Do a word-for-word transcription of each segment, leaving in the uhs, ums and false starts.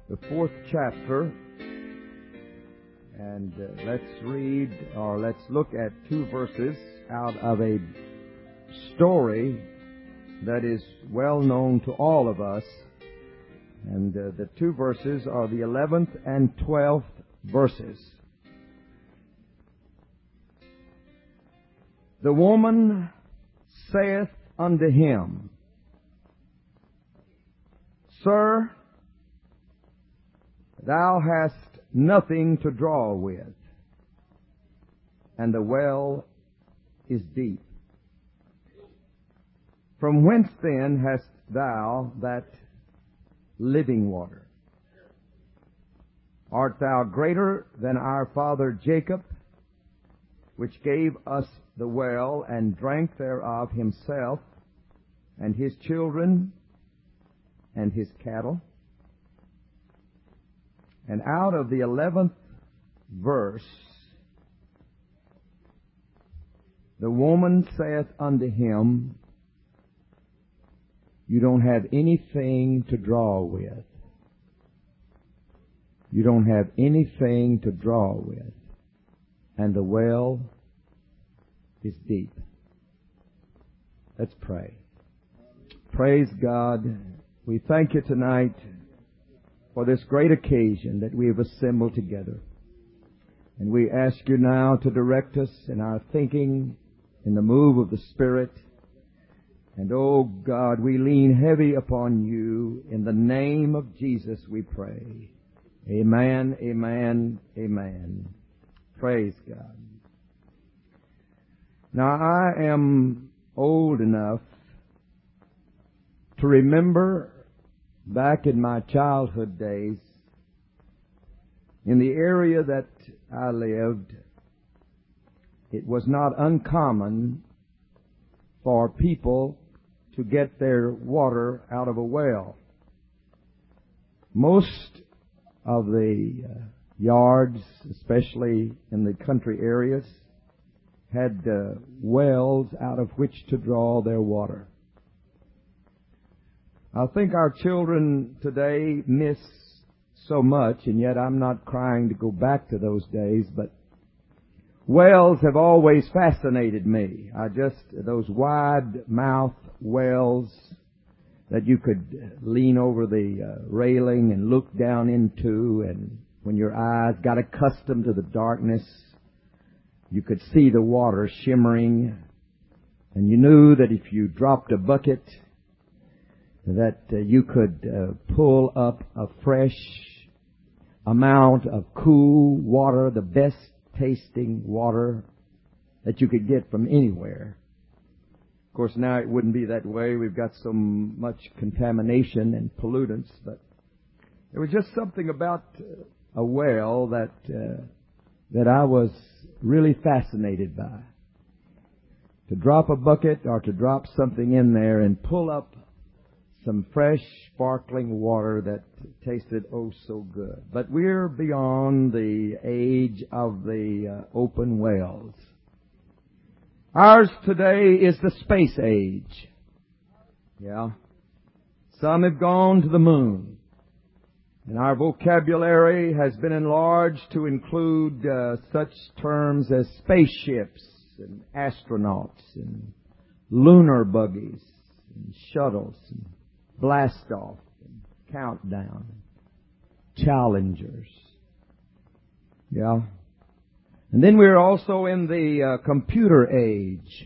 the fourth chapter, and uh, let's read, or let's look at two verses out of a story that is well known to all of us. And uh, the two verses are the eleventh and twelfth verses. The woman saith unto him, Sir, thou hast nothing to draw with, and the well is deep. From whence then hast thou that living water? Art thou greater than our father Jacob, which gave us the well, and drank thereof himself, and his children, and his cattle? And out of the eleventh verse, the woman saith unto him, You don't have anything to draw with. You don't have anything to draw with. And the well is deep. Let's pray. Praise God. We thank you tonight for this great occasion that we have assembled together. And we ask you now to direct us in our thinking, in the move of the Spirit. And oh God, we lean heavy upon you. In the name of Jesus we pray. Amen, amen, amen. Praise God. Now I am old enough to remember back in my childhood days, in the area that I lived, it was not uncommon for people to get their water out of a well. Most of the uh, yards, especially in the country areas, had uh, wells out of which to draw their water. I think our children today miss so much, and yet I'm not crying to go back to those days, but wells have always fascinated me. I just, those wide mouth wells that you could lean over the uh, railing and look down into, and when your eyes got accustomed to the darkness, you could see the water shimmering, and you knew that if you dropped a bucket, that uh, you could uh, pull up a fresh amount of cool water, the best tasting water that you could get from anywhere. Of course, now it wouldn't be that way. We've got so much contamination and pollutants, but there was just something about a well that uh, that I was really fascinated by. To drop a bucket or to drop something in there and pull up some fresh, sparkling water that tasted oh so good. But we're beyond the age of the uh, open wells. Ours today is the space age. Yeah. Some have gone to the moon. And our vocabulary has been enlarged to include uh, such terms as spaceships and astronauts and lunar buggies and shuttles and blast off and countdown, challengers. Yeah. And then we're also in the uh, computer age.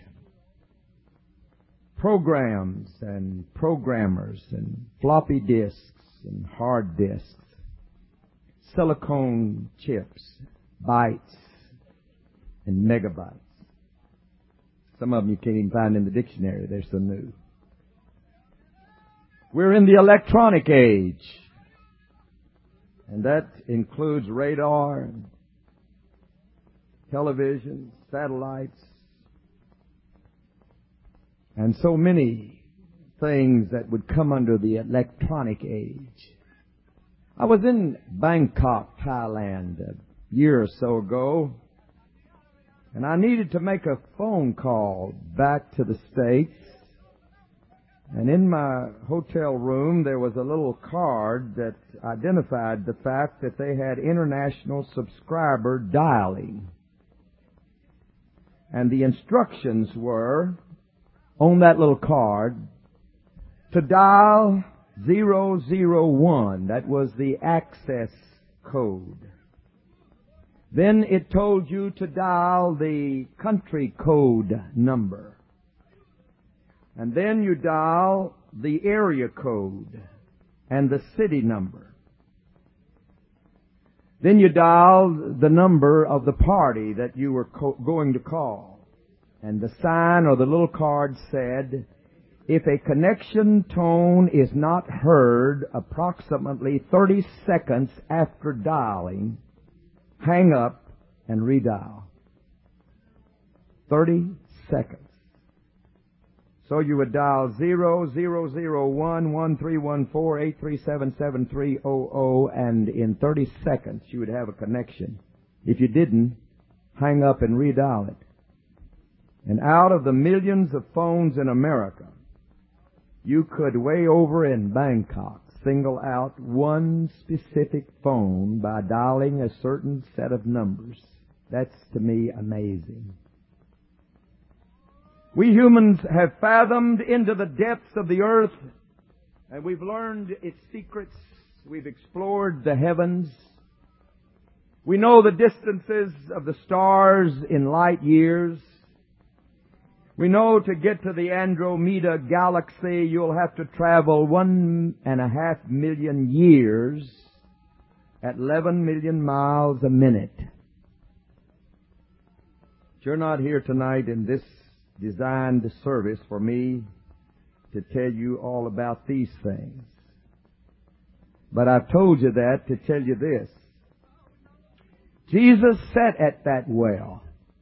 Programs and programmers and floppy disks and hard disks, silicone chips, bytes and megabytes. Some of them you can't even find in the dictionary. They're so new. We're in the electronic age, and that includes radar, television, satellites, and so many things that would come under the electronic age. I was in Bangkok, Thailand, a year or so ago, and I needed to make a phone call back to the States. And in my hotel room, there was a little card that identified the fact that they had international subscriber dialing. And the instructions were, on that little card, to dial zero zero one. That was the access code. Then it told you to dial the country code number. And then you dial the area code and the city number. Then you dial the number of the party that you were co- going to call. And the sign or the little card said, if a connection tone is not heard approximately thirty seconds after dialing, hang up and redial. thirty seconds. So you would dial zero zero zero one one three one four eight three seven seven three zero zero, and in thirty seconds you would have a connection. If you didn't, hang up and redial it. And out of the millions of phones in America, you could way over in Bangkok single out one specific phone by dialing a certain set of numbers. That's, to me, amazing. We humans have fathomed into the depths of the earth, and we've learned its secrets. We've explored the heavens. We know the distances of the stars in light years. We know to get to the Andromeda galaxy, you'll have to travel one and a half million years at eleven million miles a minute. But you're not here tonight in this designed service for me to tell you all about these things. But I've told you that to tell you this. Jesus sat at that well.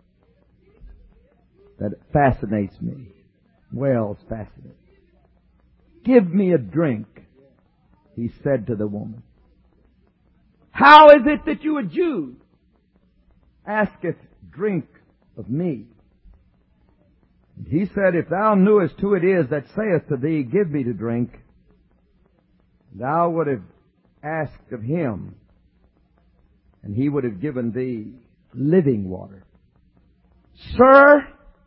That fascinates me. Wells fascinate. Give me a drink, he said to the woman. How is it that you, a Jew, asketh drink of me? And he said, if thou knewest who it is that saith to thee, give me to drink, thou would have asked of him, and he would have given thee living water. Sir,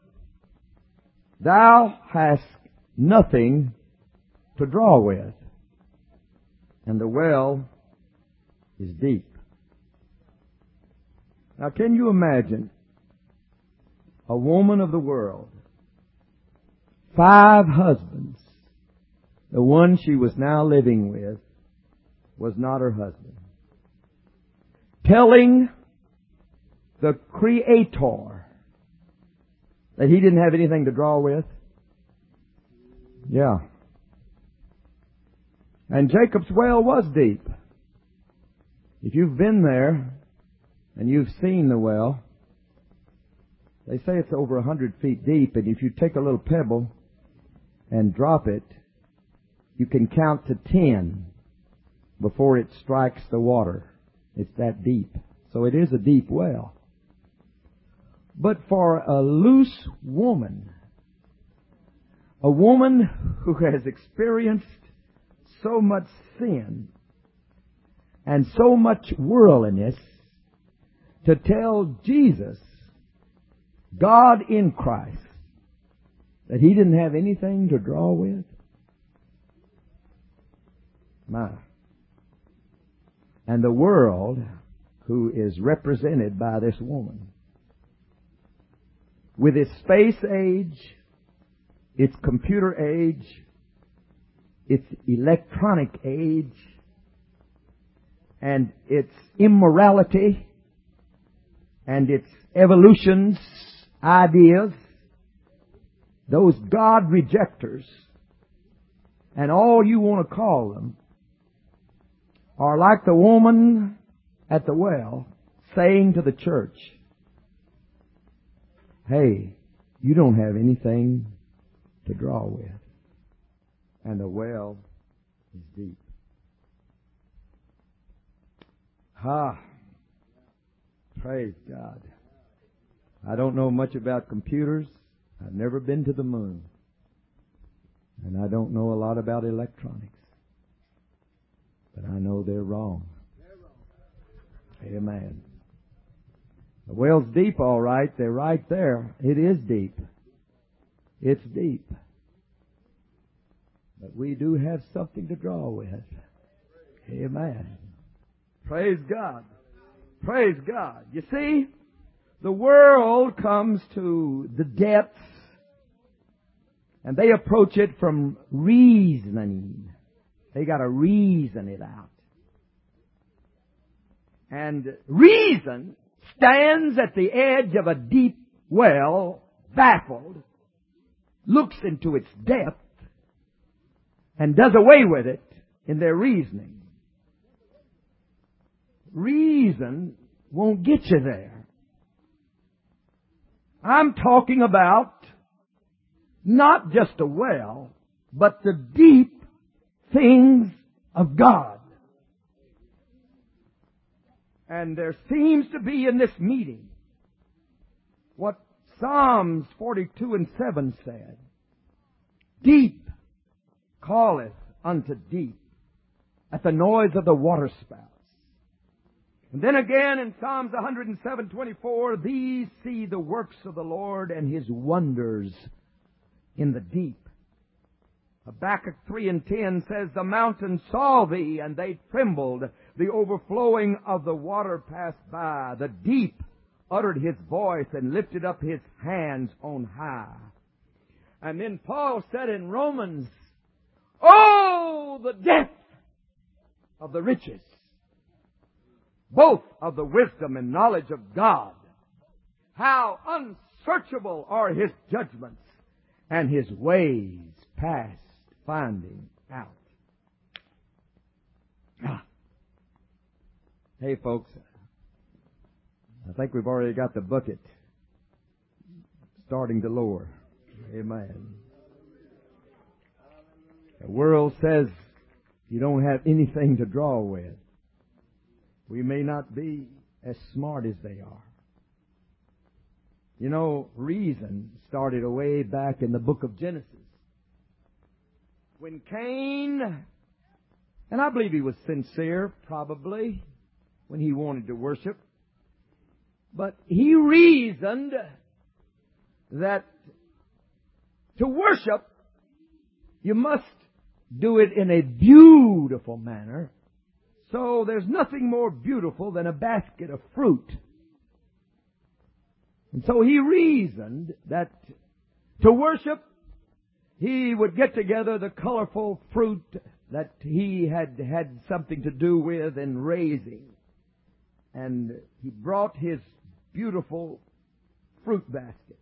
thou hast nothing to draw with, and the well is deep. Now, can you imagine a woman of the world, five husbands, the one she was now living with was not her husband, telling the Creator that he didn't have anything to draw with? Yeah. And Jacob's well was deep. If you've been there and you've seen the well, they say it's over a hundred feet deep, and if you take a little pebble and drop it, you can count to ten before it strikes the water. It's that deep. So it is a deep well. But for a loose woman, a woman who has experienced so much sin and so much worldliness, to tell Jesus, God in Christ, that he didn't have anything to draw with? My. And the world, who is represented by this woman, with its space age, its computer age, its electronic age, and its immorality, and its evolutions, ideas, those God rejectors, and all you want to call them, are like the woman at the well saying to the church, hey, you don't have anything to draw with. And the well is deep. Ha! Praise God. I don't know much about computers. I've never been to the moon. And I don't know a lot about electronics, but I know they're wrong. Amen. The well's deep, all right. They're right there. It is deep. It's deep. But we do have something to draw with. Amen. Praise God. Praise God. You see, the world comes to the depths and they approach it from reasoning. They got to reason it out. And reason stands at the edge of a deep well, baffled, looks into its depth, and does away with it in their reasoning. Reason won't get you there. I'm talking about not just a well, but the deep things of God. And there seems to be in this meeting what Psalms forty-two and seven said. Deep calleth unto deep at the noise of the waterspouts. And then again in Psalms one oh seven twenty-four, these see the works of the Lord and His wonders in the deep. Habakkuk three and ten says, the mountains saw thee, and they trembled. The overflowing of the water passed by. The deep uttered his voice and lifted up his hands on high. And then Paul said in Romans, oh, the depth of the riches, both of the wisdom and knowledge of God. How unsearchable are His judgments, and His ways past finding out. Ah. Hey folks, I think we've already got the bucket starting to lower. Amen. The world says you don't have anything to draw with. We may not be as smart as they are. You know, reason started way back in the book of Genesis. When Cain, and I believe he was sincere, probably, when he wanted to worship, but he reasoned that to worship, you must do it in a beautiful manner. So there's nothing more beautiful than a basket of fruit. And so he reasoned that to worship, he would get together the colorful fruit that he had had something to do with in raising. And he brought his beautiful fruit basket.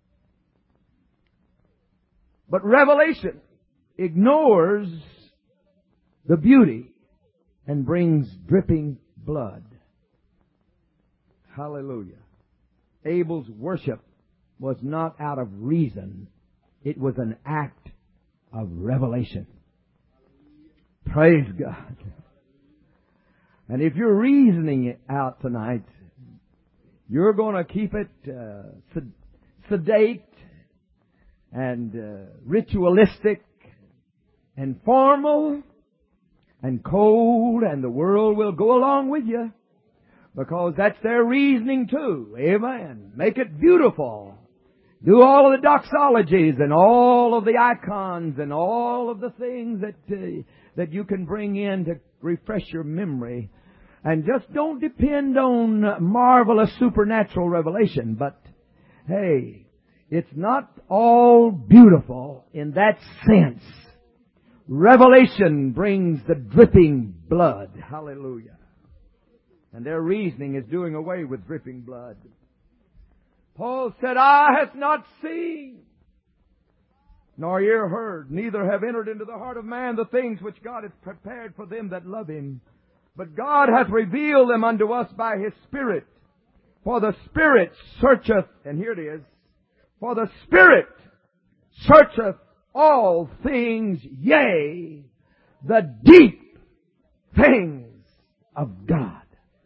But Revelation ignores the beauty and brings dripping blood. Hallelujah. Abel's worship was not out of reason. It was an act of revelation. Praise God. And if you're reasoning it out tonight, you're going to keep it uh, sedate and uh, ritualistic and formal and cold, and the world will go along with you because that's their reasoning too. Amen. Make it beautiful. Do all of the doxologies and all of the icons and all of the things that uh, that you can bring in to refresh your memory. And just don't depend on marvelous supernatural revelation. But, hey, it's not all beautiful in that sense. Revelation brings the dripping blood. Hallelujah. And their reasoning is doing away with dripping blood. Paul said, eye hath not seen, nor ear heard, neither have entered into the heart of man the things which God hath prepared for them that love Him. But God hath revealed them unto us by His Spirit. For the Spirit searcheth, and here it is, for the Spirit searcheth all things, yea, the deep things of God.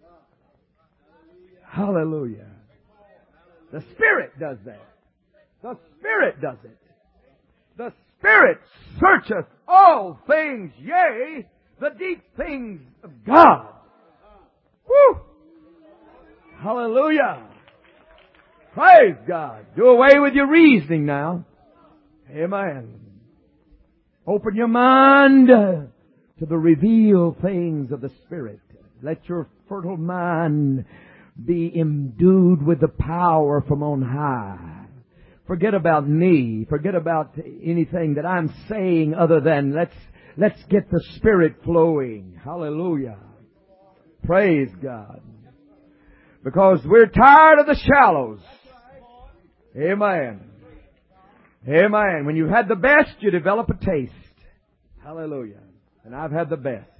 Hallelujah. The Spirit does that. The Spirit does it. The Spirit searcheth all things, yea, the deep things of God. Woo! Hallelujah! Praise God. Do away with your reasoning now. Amen. Open your mind to the revealed things of the Spirit. Let your fertile mind be endued with the power from on high. Forget about me. Forget about anything that I'm saying other than let's, let's get the Spirit flowing. Hallelujah. Praise God. Because we're tired of the shallows. Amen. Amen. When you've had the best, you develop a taste. Hallelujah. And I've had the best.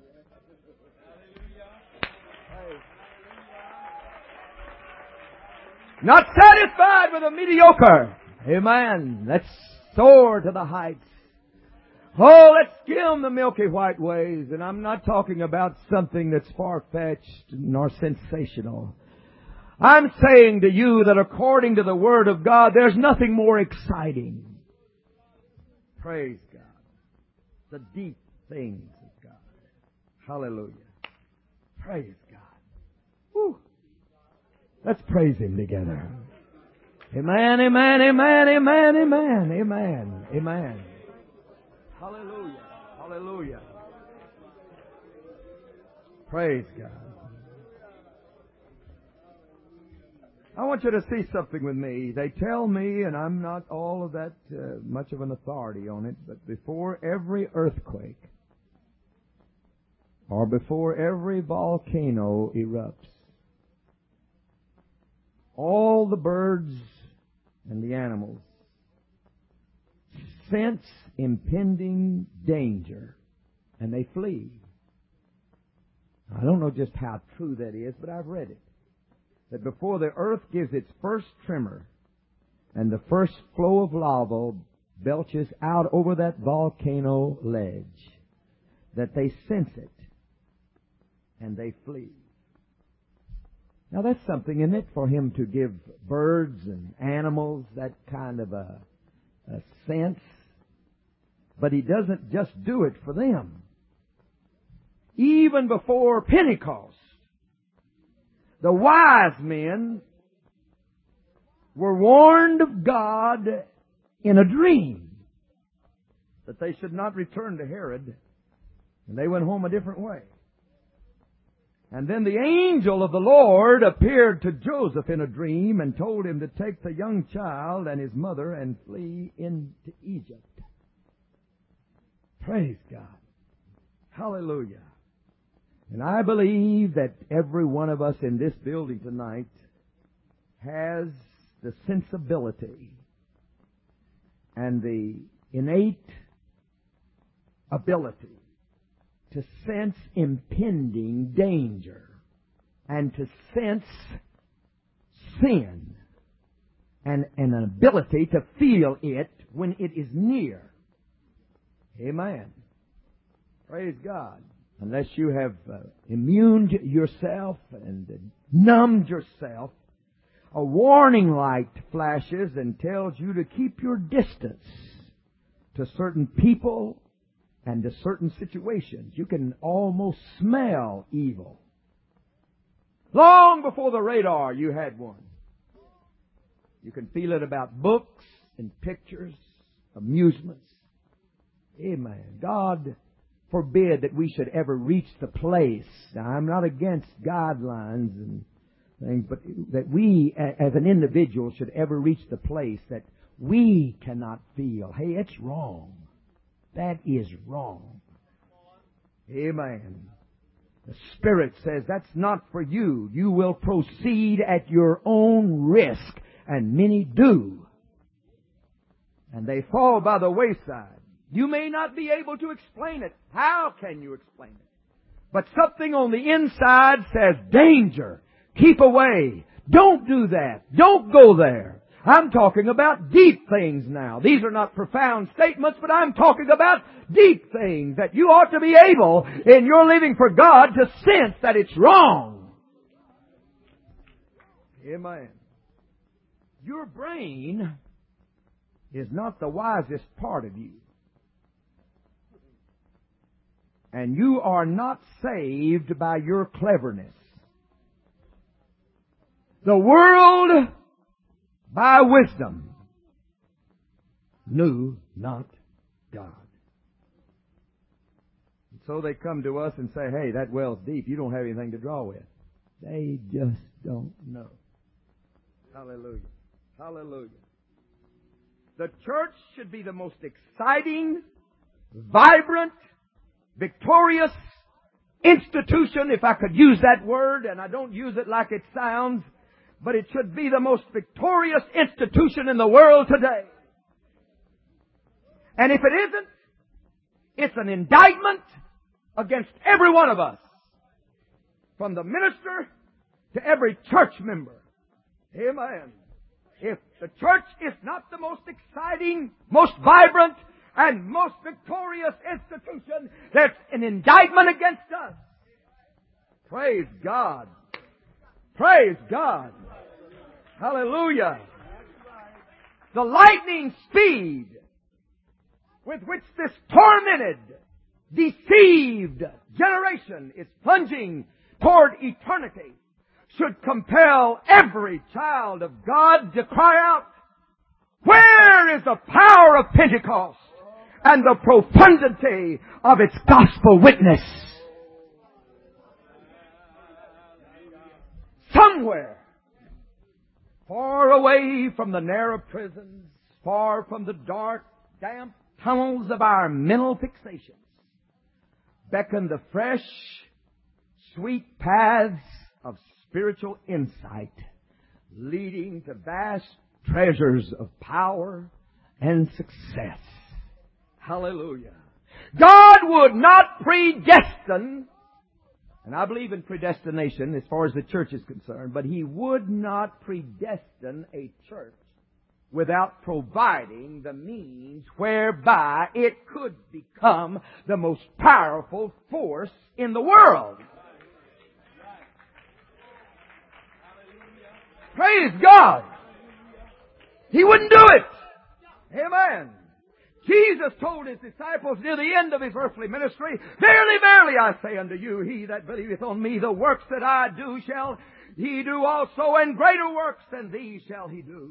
Not satisfied with a mediocre. Amen. Let's soar to the heights. Oh, let's skim the milky white ways. And I'm not talking about something that's far-fetched nor sensational. I'm saying to you that according to the Word of God, there's nothing more exciting. Praise God. The deep things of God. Hallelujah. Praise God. Woo. Let's praise Him together. Amen, amen, amen, amen, amen, amen, amen. Hallelujah. Hallelujah. Praise God. I want you to see something with me. They tell me, and I'm not all of that uh, much of an authority on it, but before every earthquake or before every volcano erupts, all the birds and the animals sense impending danger and they flee. I don't know just how true that is, but I've read it. That before the earth gives its first tremor and the first flow of lava belches out over that volcano ledge, that they sense it and they flee. Now that's something, isn't it, for Him to give birds and animals that kind of a, a sense. But He doesn't just do it for them. Even before Pentecost, the wise men were warned of God in a dream that they should not return to Herod, and they went home a different way. And then the angel of the Lord appeared to Joseph in a dream and told him to take the young child and his mother and flee into Egypt. Praise God. Hallelujah. And I believe that every one of us in this building tonight has the sensibility and the innate ability to sense impending danger and to sense sin and, and an ability to feel it when it is near. Amen. Praise God. Unless you have uh, immuned yourself and uh, numbed yourself, a warning light flashes and tells you to keep your distance to certain people and to certain situations. You can almost smell evil. Long before the radar, you had one. You can feel it about books and pictures, amusements. Amen. God forbid that we should ever reach the place. Now, I'm not against guidelines and things, but that we as an individual should ever reach the place that we cannot feel, hey, it's wrong. That is wrong. Amen. The Spirit says that's not for you. You will proceed at your own risk, and many do. And they fall by the wayside. You may not be able to explain it. How can you explain it? But something on the inside says, danger. Keep away. Don't do that. Don't go there. I'm talking about deep things now. These are not profound statements, but I'm talking about deep things that you ought to be able, in your living for God, to sense that it's wrong. Amen. Your brain is not the wisest part of you. And you are not saved by your cleverness. The world, by wisdom, knew not God. And so they come to us and say, hey, that well's deep. You don't have anything to draw with. They just don't know. Hallelujah. Hallelujah. The church should be the most exciting, vibrant, victorious institution, if I could use that word, and I don't use it like it sounds, but it should be the most victorious institution in the world today. And if it isn't, it's an indictment against every one of us, from the minister to every church member. Amen. If the church is not the most exciting, most vibrant, and most victorious institution, there's an indictment against us. Praise God. Praise God. Hallelujah. The lightning speed with which this tormented, deceived generation is plunging toward eternity should compel every child of God to cry out, where is the power of Pentecost and the profundity of its gospel witness? Somewhere, far away from the narrow prisons, far from the dark, damp tunnels of our mental fixations, beckon the fresh, sweet paths of spiritual insight, leading to vast treasures of power and success. Hallelujah. God would not predestine, and I believe in predestination as far as the church is concerned, but He would not predestine a church without providing the means whereby it could become the most powerful force in the world. Praise God. He wouldn't do it. Amen. Jesus told His disciples near the end of His earthly ministry, verily, verily, I say unto you, he that believeth on me, the works that I do shall he do also, and greater works than these shall he do.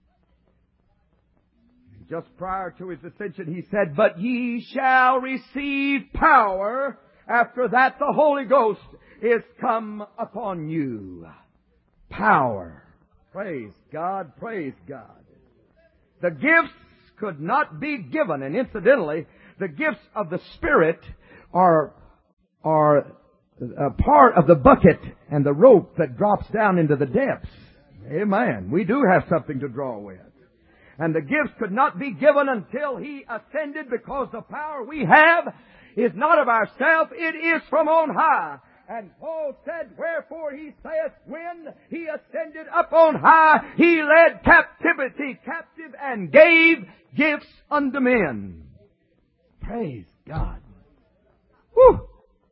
Just prior to His ascension, He said, but ye shall receive power after that the Holy Ghost is come upon you. Power. Praise God, praise God. The gifts could not be given, and incidentally, the gifts of the Spirit are, are a part of the bucket and the rope that drops down into the depths. Amen. We do have something to draw with. And the gifts could not be given until He ascended, because the power we have is not of ourselves, it is from on high. And Paul said, wherefore he saith, when He ascended up on high, He led captivity captive and gave gifts unto men. Praise God. Whew.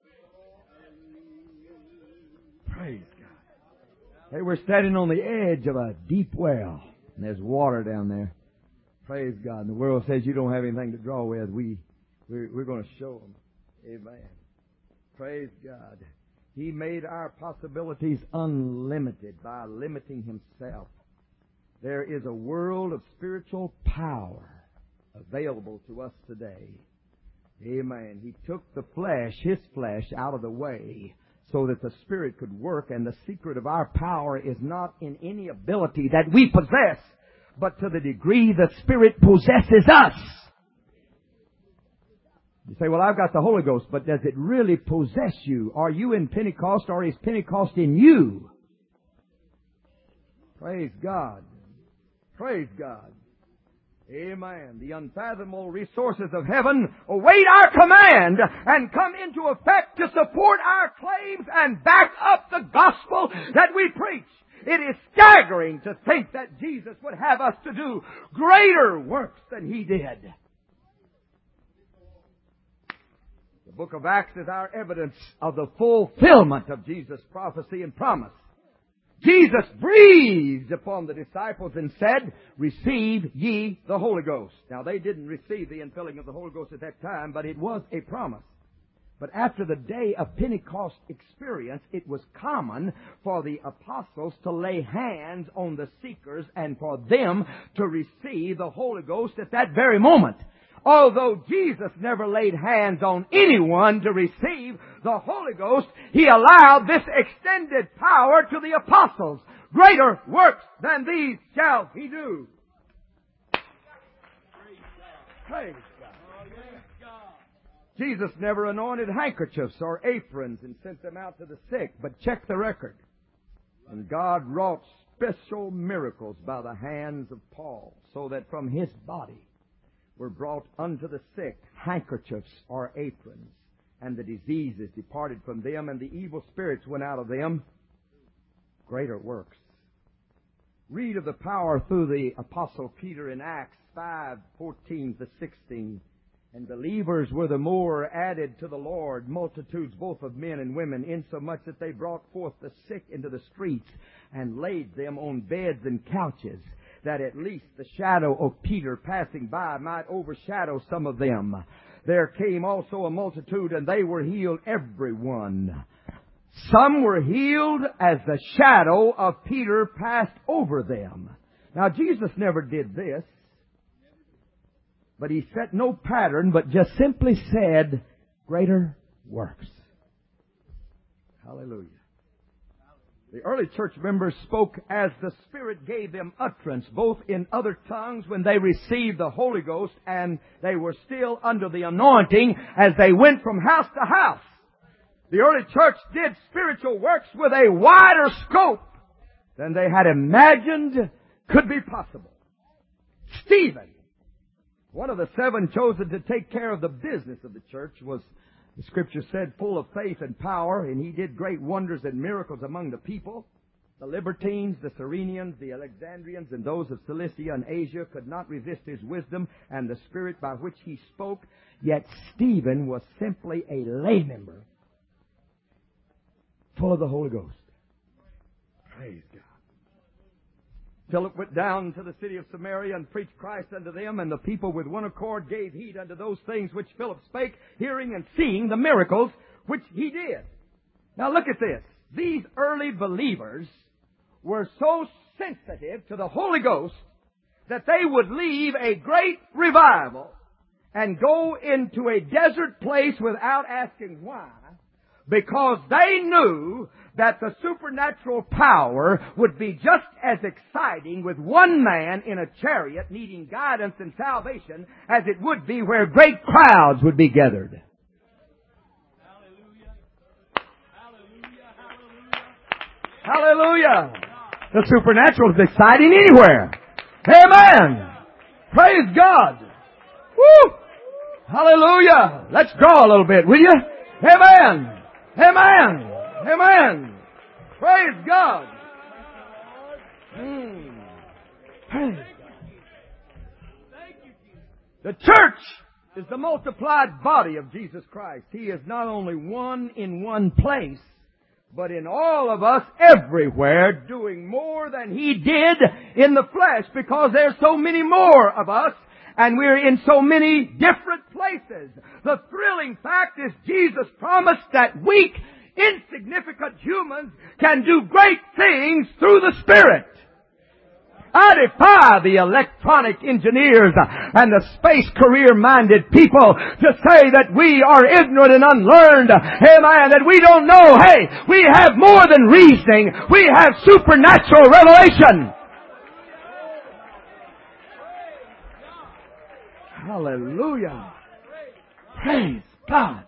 Praise God. They were standing on the edge of a deep well, and there's water down there. Praise God. And the world says you don't have anything to draw with. We, we're, we're going to show them. Amen. Praise God. He made our possibilities unlimited by limiting Himself. There is a world of spiritual power available to us today. Amen. He took the flesh, His flesh, out of the way so that the Spirit could work, and the secret of our power is not in any ability that we possess, but to the degree the Spirit possesses us. You say, well, I've got the Holy Ghost, but does it really possess you? Are you in Pentecost, or is Pentecost in you? Praise God. Praise God. Amen. The unfathomable resources of heaven await our command and come into effect to support our claims and back up the gospel that we preach. It is staggering to think that Jesus would have us to do greater works than He did. The book of Acts is our evidence of the fulfillment of Jesus' prophecy and promise. Jesus breathed upon the disciples and said, receive ye the Holy Ghost. Now, they didn't receive the infilling of the Holy Ghost at that time, but it was a promise. But after the day of Pentecost experience, it was common for the apostles to lay hands on the seekers and for them to receive the Holy Ghost at that very moment. Although Jesus never laid hands on anyone to receive the Holy Ghost, He allowed this extended power to the apostles. Greater works than these shall He do. Praise God. Jesus never anointed handkerchiefs or aprons and sent them out to the sick, but check the record. And God wrought special miracles by the hands of Paul, so that from his body were brought unto the sick handkerchiefs or aprons, and the diseases departed from them, and the evil spirits went out of them. Greater works. Read of the power through the Apostle Peter in Acts five, fourteen to sixteen. And believers were the more added to the Lord, multitudes both of men and women, insomuch that they brought forth the sick into the streets and laid them on beds and couches, that at least the shadow of Peter passing by might overshadow some of them. There came also a multitude, and they were healed, every one. Some were healed as the shadow of Peter passed over them. Now, Jesus never did this, but He set no pattern, but just simply said, greater works. Hallelujah. The early church members spoke as the Spirit gave them utterance, both in other tongues when they received the Holy Ghost, and they were still under the anointing as they went from house to house. The early church did spiritual works with a wider scope than they had imagined could be possible. Stephen, one of the seven chosen to take care of the business of the church, was, the Scripture said, full of faith and power, and he did great wonders and miracles among the people. The Libertines, the Cyrenians, the Alexandrians, and those of Cilicia and Asia could not resist his wisdom and the Spirit by which he spoke. Yet Stephen was simply a lay member, full of the Holy Ghost. Praise God. Philip went down to the city of Samaria and preached Christ unto them, and the people with one accord gave heed unto those things which Philip spake, hearing and seeing the miracles which he did. Now look at this. These early believers were so sensitive to the Holy Ghost that they would leave a great revival and go into a desert place without asking why, because they knew that the supernatural power would be just as exciting with one man in a chariot needing guidance and salvation as it would be where great crowds would be gathered. Hallelujah! Hallelujah! The supernatural is exciting anywhere. Amen! Praise God! Woo! Hallelujah! Let's draw a little bit, will you? Amen! Amen! Amen! Praise God! Mm. Praise God. The church is the multiplied body of Jesus Christ. He is not only one in one place, but in all of us everywhere, doing more than He did in the flesh, because there's so many more of us and we're in so many different places. The thrilling fact is Jesus promised that weak, insignificant humans can do great things through the Spirit. I defy the electronic engineers and the space career-minded people to say that we are ignorant and unlearned. Amen. That we don't know. Hey, we have more than reasoning. We have supernatural revelation. Hallelujah. Praise God.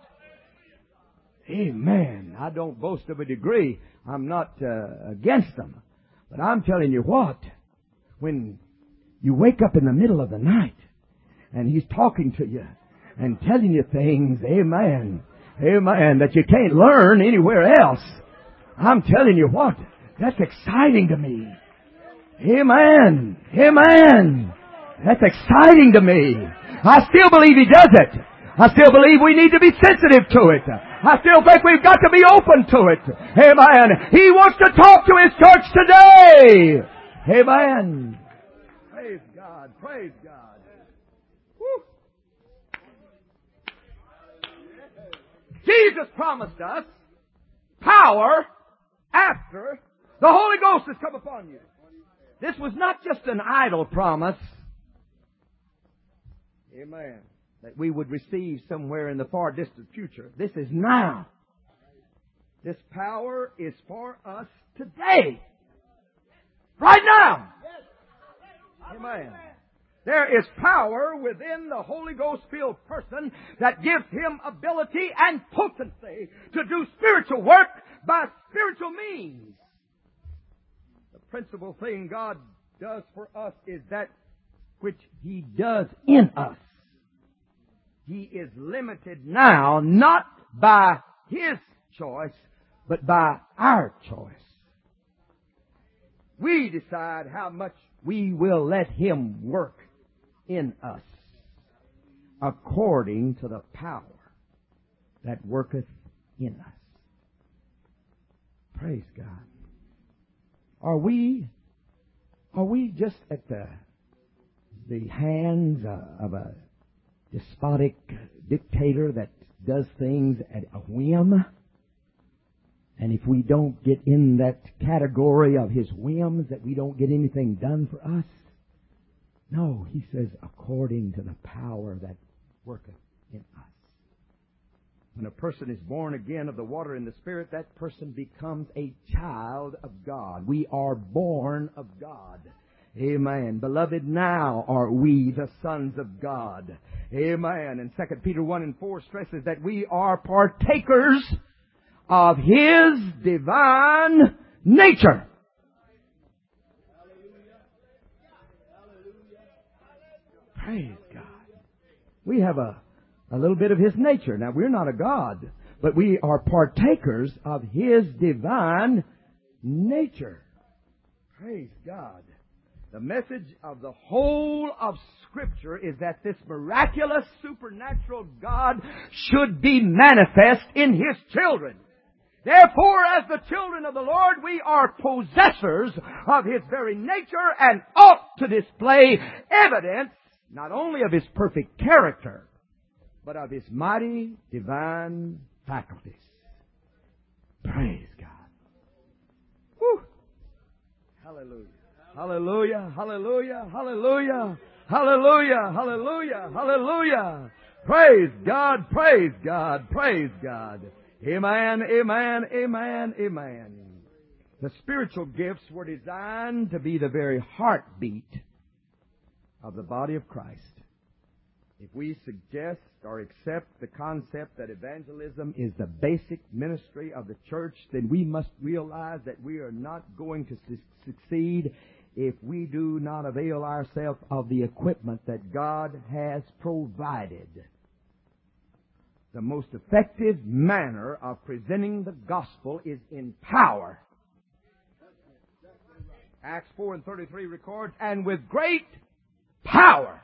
Amen. I don't boast of a degree. I'm not uh, against them. But I'm telling you what. When you wake up in the middle of the night and He's talking to you and telling you things, amen, amen, that you can't learn anywhere else, I'm telling you what, that's exciting to me. Amen, amen. That's exciting to me. I still believe He does it. I still believe we need to be sensitive to it. I still think we've got to be open to it. Amen. He wants to talk to His church today. Amen. Praise God. Praise God. Woo. Jesus promised us power after the Holy Ghost has come upon you. This was not just an idle promise. Amen. That we would receive somewhere in the far distant future. This is now. This power is for us today. Right now. Amen. There is power within the Holy Ghost-filled person that gives him ability and potency to do spiritual work by spiritual means. The principal thing God does for us is that which He does in us. He is limited now not by His choice, but by our choice. We decide how much we will let Him work in us according to the power that worketh in us. Praise God. Are we, are we just at the, the hands of a despotic dictator that does things at a whim? And if we don't get in that category of his whims, that we don't get anything done for us? No, he says, according to the power that worketh in us. When a person is born again of the water and the Spirit, that person becomes a child of God. We are born of God. Amen. Beloved, now are we the sons of God. Amen. And Second Peter one and four stresses that we are partakers of His divine nature. Praise God. We have a, a little bit of His nature. Now, we're not a God, but we are partakers of His divine nature. Praise God. The message of the whole of Scripture is that this miraculous, supernatural God should be manifest in His children. Therefore, as the children of the Lord, we are possessors of His very nature and ought to display evidence not only of His perfect character, but of His mighty divine faculties. Praise God. Whew. Hallelujah. Hallelujah, hallelujah, hallelujah, hallelujah, hallelujah, hallelujah. Praise God, praise God, praise God. Amen, amen, amen, amen. The spiritual gifts were designed to be the very heartbeat of the body of Christ. If we suggest or accept the concept that evangelism is the basic ministry of the church, then we must realize that we are not going to su- succeed if we do not avail ourselves of the equipment that God has provided. The most effective manner of presenting the gospel is in power. Acts four and thirty-three records, and with great power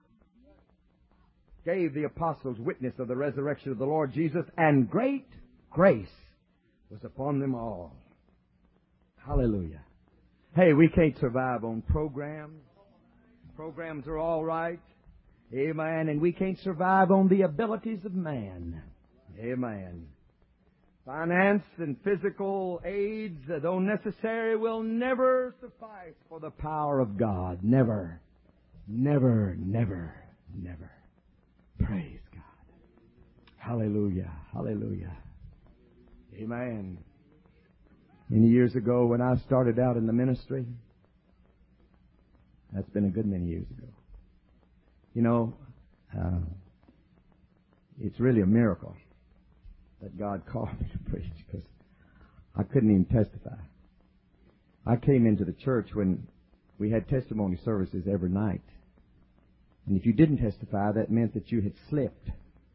gave the apostles witness of the resurrection of the Lord Jesus, and great grace was upon them all. Hallelujah. Hey, we can't survive on programs. Programs are all right. Amen. And we can't survive on the abilities of man. Amen. Finance and physical aids, though necessary, will never suffice for the power of God. Never. Never, never, never. Praise God. Hallelujah. Hallelujah. Amen. Many years ago when I started out in the ministry, that's been a good many years ago. You know, uh, it's really a miracle that God called me to preach, because I couldn't even testify. I came into the church when we had testimony services every night. And if you didn't testify, that meant that you had slipped.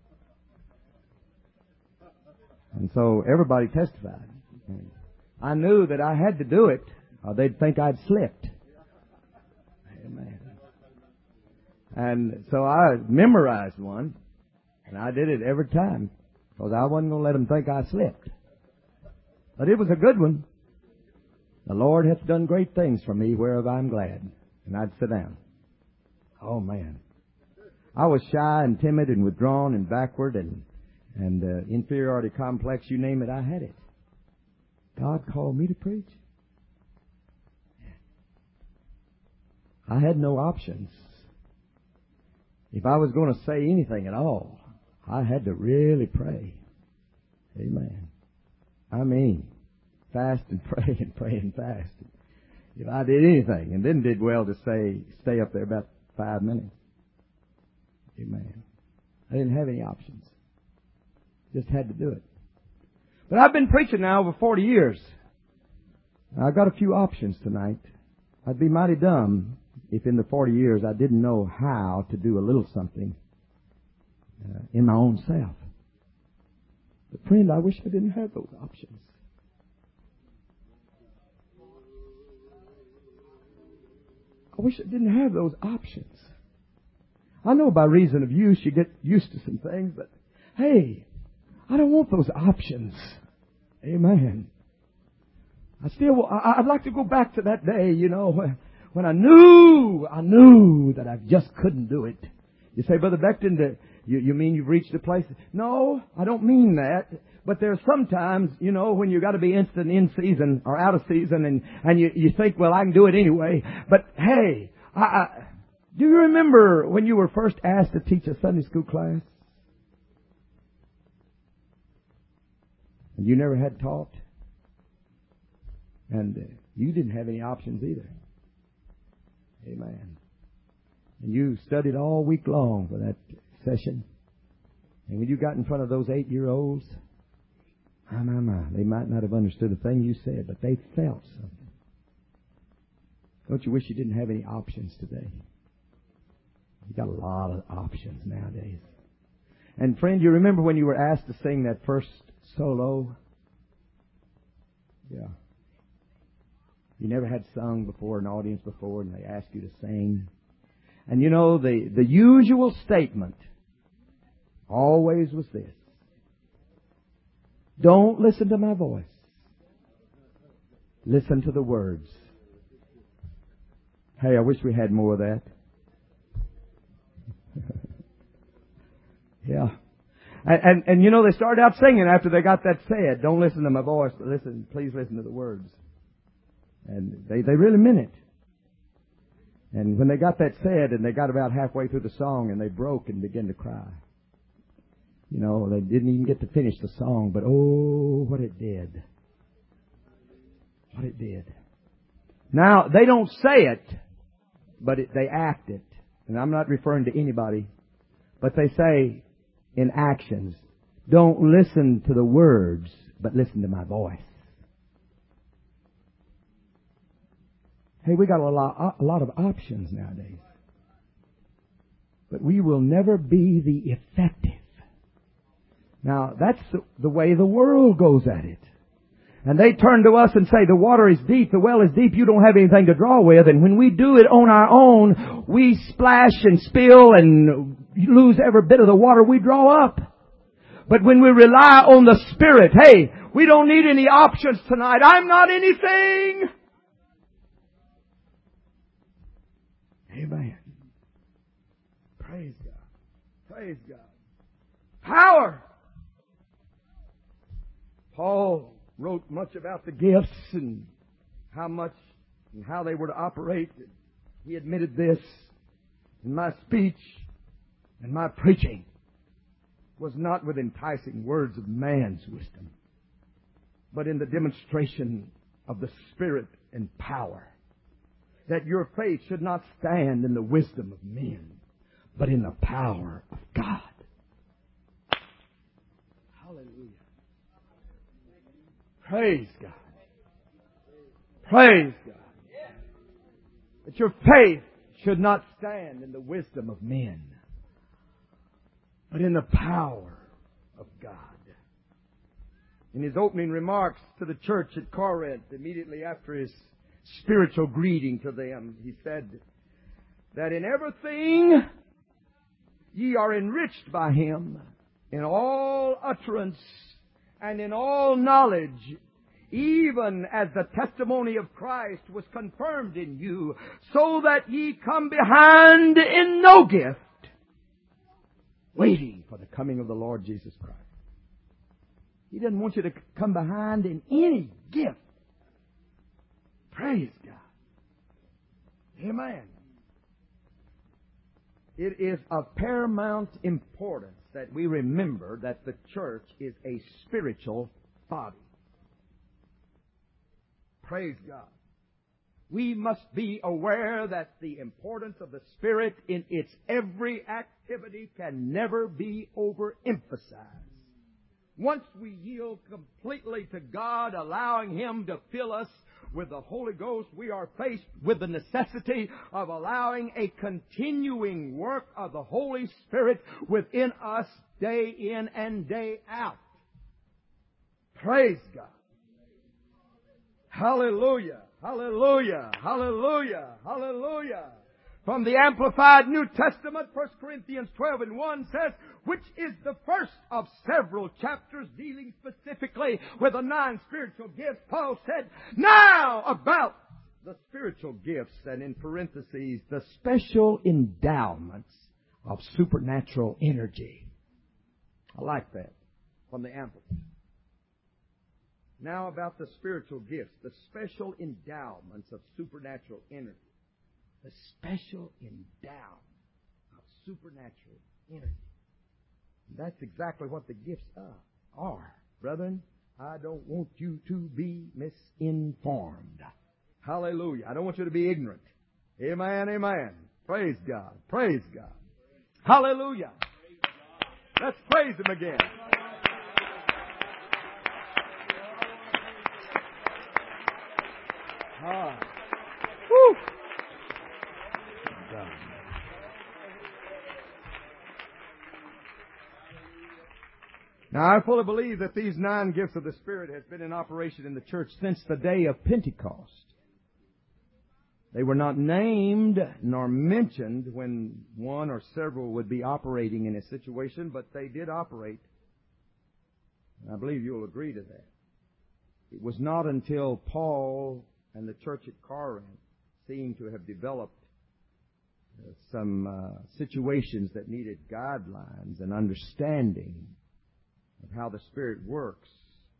And so everybody testified. I knew that I had to do it, or they'd think I'd slipped. Amen. And so I memorized one, and I did it every time. because I wasn't going to let them think I slept. But it was a good one. The Lord hath done great things for me, whereof I am glad. And I'd sit down. Oh, man. I was shy and timid and withdrawn and backward and, and uh, inferiority complex, you name it, I had it. God called me to preach. I had no options. If I was going to say anything at all, I had to really pray. Amen. I mean, fast and pray and pray and fast. If I did anything, and then did well to say, stay up there about five minutes. Amen. I didn't have any options. Just had to do it. But I've been preaching now over forty years. I've got a few options tonight. I'd be mighty dumb if in the forty years I didn't know how to do a little something uh, in my own self. But friend, I wish I didn't have those options. I wish I didn't have those options. I know by reason of use you get used to some things, but hey, I don't want those options. Amen. I still, I, I'd like to go back to that day, you know, when, when I knew, I knew that I just couldn't do it. You say, Brother Beckton, that you, you mean you've reached a place? No, I don't mean that. But there's sometimes, you know, when you got to be instant in season or out of season, and and you you think, well, I can do it anyway. But hey, I, I, do you remember when you were first asked to teach a Sunday school class, and you never had taught, and uh, you didn't have any options either? Amen. And you studied all week long for that session. And when you got in front of those eight-year-olds, my, my, my, they might not have understood a thing you said, but they felt something. Don't you wish you didn't have any options today? You got a lot of options nowadays. And friend, you remember when you were asked to sing that first solo? Yeah. You never had sung before an audience before, and they asked you to sing. And you know, the, the usual statement always was this: don't listen to my voice. Listen to the words. Hey, I wish we had more of that. Yeah. And, and, and you know, they started out singing after they got that said, don't listen to my voice, but listen, please listen to the words. And they, they really meant it. And when they got that said, and they got about halfway through the song, and they broke and began to cry. You know, they didn't even get to finish the song, but oh, what it did. What it did. Now, they don't say it, but it, they act it. And I'm not referring to anybody, but they say in actions, don't listen to the words, but listen to my voice. Hey, we got a lot, a lot of options nowadays. But we will never be the effective. Now, that's the, the way the world goes at it. And they turn to us and say, the water is deep, the well is deep, you don't have anything to draw with. And when we do it on our own, we splash and spill and lose every bit of the water we draw up. But when we rely on the Spirit, hey, we don't need any options tonight. I'm not anything. Amen. Praise God. Praise God. Power. Paul wrote much about the gifts and how much and how they were to operate. He admitted this: in my speech and my preaching was not with enticing words of man's wisdom, but in the demonstration of the Spirit and power, that your faith should not stand in the wisdom of men, but in the power of God. Hallelujah. Praise God. Praise God. That your faith should not stand in the wisdom of men, but in the power of God. In his opening remarks to the church at Corinth, immediately after his spiritual greeting to them, he said that in everything ye are enriched by Him, in all utterance and in all knowledge, even as the testimony of Christ was confirmed in you, so that ye come behind in no gift, waiting for the coming of the Lord Jesus Christ. He doesn't want you to come behind in any gift. Praise God. Amen. It is of paramount importance that we remember that the church is a spiritual body. Praise God. We must be aware that the importance of the Spirit in its every activity can never be overemphasized. Once we yield completely to God, allowing Him to fill us with the Holy Ghost, we are faced with the necessity of allowing a continuing work of the Holy Spirit within us day in and day out. Praise God. Hallelujah. Hallelujah. Hallelujah. Hallelujah. From the Amplified New Testament, First Corinthians twelve and one says, which is the first of several chapters dealing specifically with the nine spiritual gifts. Paul said, now about the spiritual gifts, and in parentheses, the special endowments of supernatural energy. I like that from the Amplified. Now about the spiritual gifts, the special endowments of supernatural energy. The special endowment of supernatural energy. That's exactly what the gifts are. are. Brethren, I don't want you to be misinformed. Hallelujah. I don't want you to be ignorant. Amen, amen. Praise God. Praise God. Hallelujah. Let's praise Him again. Ah. Woo. God. Now, I fully believe that these nine gifts of the Spirit has been in operation in the church since the day of Pentecost. They were not named nor mentioned when one or several would be operating in a situation, but they did operate. And I believe you'll agree to that. It was not until Paul and the church at Corinth seemed to have developed uh, some uh, situations that needed guidelines and understanding of how the Spirit works.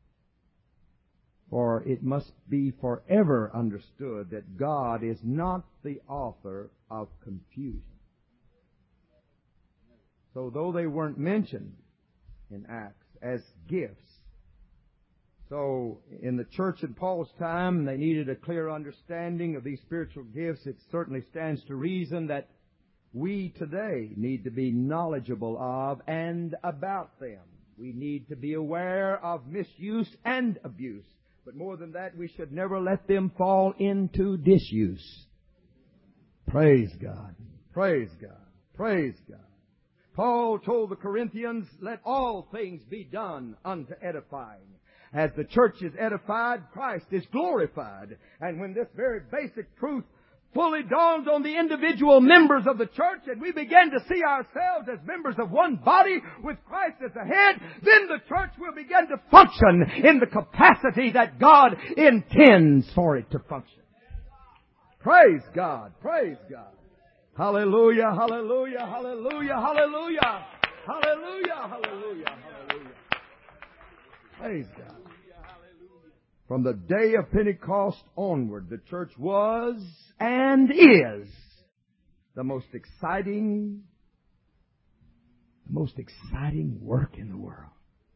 For it must be forever understood that God is not the author of confusion. So though they weren't mentioned in Acts as gifts, so in the church in Paul's time, they needed a clear understanding of these spiritual gifts. It certainly stands to reason that we today need to be knowledgeable of and about them. We need to be aware of misuse and abuse. But more than that, we should never let them fall into disuse. Praise God. Praise God. Praise God. Paul told the Corinthians, let all things be done unto edifying. As the church is edified, Christ is glorified. And when this very basic truth fully dawns on the individual members of the church and we begin to see ourselves as members of one body with Christ as the head, then the church will begin to function in the capacity that God intends for it to function. Praise God. Praise God. Hallelujah, hallelujah, hallelujah, hallelujah, hallelujah, hallelujah, hallelujah. Praise God. From the day of Pentecost onward, the church was and is the most exciting, the most exciting work in the world.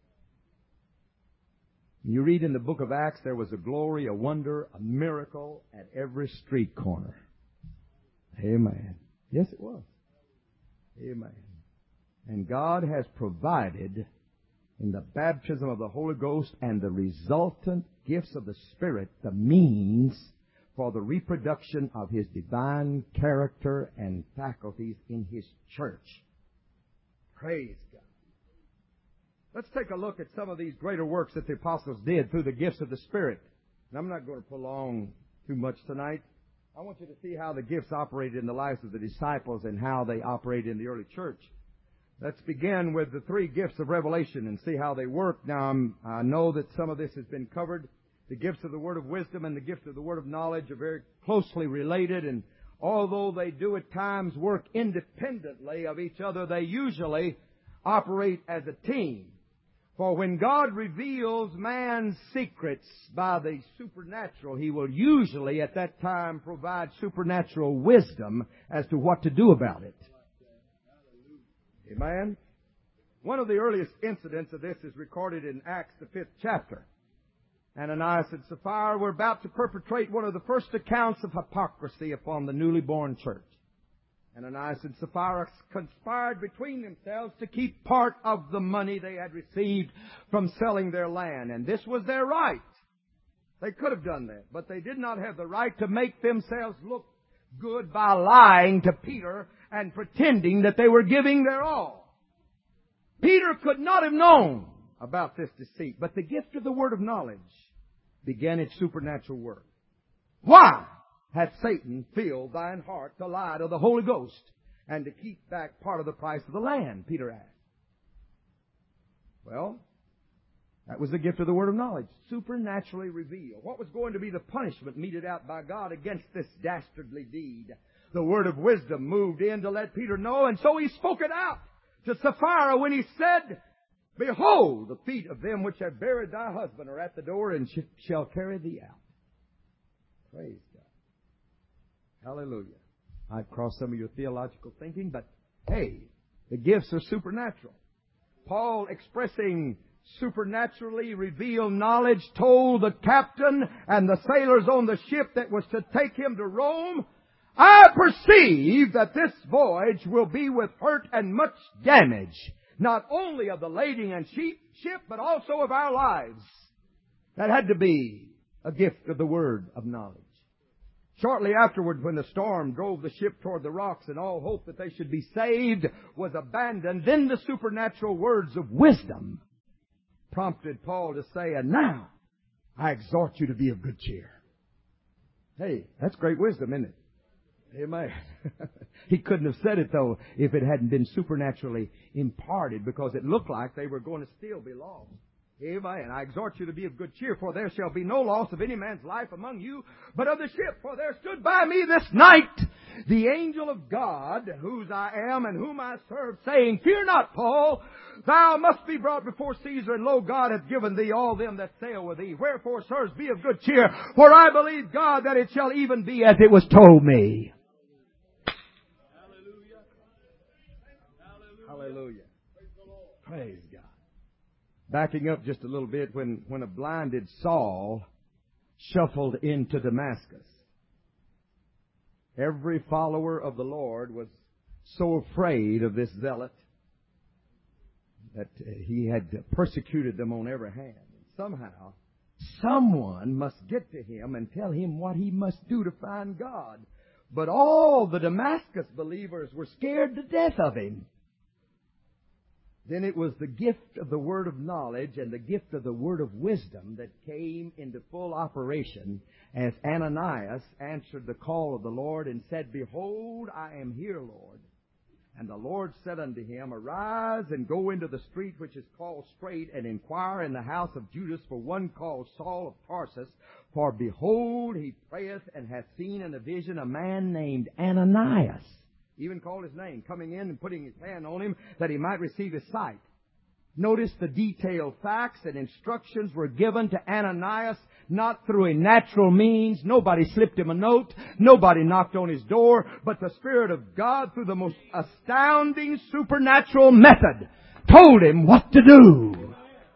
You read in the book of Acts, there was a glory, a wonder, a miracle at every street corner. Amen. Yes, it was. Amen. And God has provided in the baptism of the Holy Ghost and the resultant gifts of the Spirit the means for the reproduction of His divine character and faculties in His church. Praise God. Let's take a look at some of these greater works that the apostles did through the gifts of the Spirit. And I'm not going to prolong too much tonight. I want you to see how the gifts operated in the lives of the disciples and how they operated in the early church. Let's begin with the three gifts of revelation and see how they work. Now, I'm, I know that some of this has been covered. The gifts of the word of wisdom and the gift of the word of knowledge are very closely related, and although they do at times work independently of each other, they usually operate as a team. For when God reveals man's secrets by the supernatural, He will usually at that time provide supernatural wisdom as to what to do about it. Amen? One of the earliest incidents of this is recorded in Acts, the fifth chapter. Ananias and Sapphira were about to perpetrate one of the first accounts of hypocrisy upon the newly born church. Ananias and Sapphira conspired between themselves to keep part of the money they had received from selling their land. And this was their right. They could have done that, but they did not have the right to make themselves look good by lying to Peter and pretending that they were giving their all. Peter could not have known about this deceit, but the gift of the word of knowledge began its supernatural work. Why hath Satan filled thine heart to lie to the Holy Ghost and to keep back part of the price of the land? Peter asked. Well, that was the gift of the word of knowledge, supernaturally revealed. What was going to be the punishment meted out by God against this dastardly deed? The word of wisdom moved in to let Peter know, and so he spoke it out to Sapphira when he said, Behold, the feet of them which have buried thy husband are at the door, and sh- shall carry thee out. Praise God. Hallelujah. I've crossed some of your theological thinking, but hey, the gifts are supernatural. Paul, expressing supernaturally revealed knowledge, told the captain and the sailors on the ship that was to take him to Rome, I perceive that this voyage will be with hurt and much damage, not only of the lading and ship, but also of our lives. That had to be a gift of the word of knowledge. Shortly afterward, when the storm drove the ship toward the rocks and all hope that they should be saved was abandoned, then the supernatural words of wisdom prompted Paul to say, And now I exhort you to be of good cheer. Hey, that's great wisdom, isn't it? Amen. He couldn't have said it, though, if it hadn't been supernaturally imparted, because it looked like they were going to still be lost. Amen. I exhort you to be of good cheer, for there shall be no loss of any man's life among you, but of the ship. For there stood by me this night the angel of God, whose I am and whom I serve, saying, Fear not, Paul, thou must be brought before Caesar, and lo, God hath given thee all them that sail with thee. Wherefore, sirs, be of good cheer, for I believe God that it shall even be as it was told me. Hallelujah. Praise God. Backing up just a little bit, when, when a blinded Saul shuffled into Damascus, every follower of the Lord was so afraid of this zealot that he had persecuted them on every hand. Somehow, someone must get to him and tell him what he must do to find God. But all the Damascus believers were scared to death of him. Then it was the gift of the word of knowledge and the gift of the word of wisdom that came into full operation as Ananias answered the call of the Lord and said, Behold, I am here, Lord. And the Lord said unto him, Arise and go into the street which is called Straight, and inquire in the house of Judas for one called Saul of Tarsus. For behold, he prayeth and hath seen in a vision a man named Ananias. Even called his name, coming in and putting his hand on him that he might receive his sight. Notice the detailed facts and instructions were given to Ananias, not through a natural means. Nobody slipped him a note. Nobody knocked on his door. But the Spirit of God, through the most astounding supernatural method, told him what to do.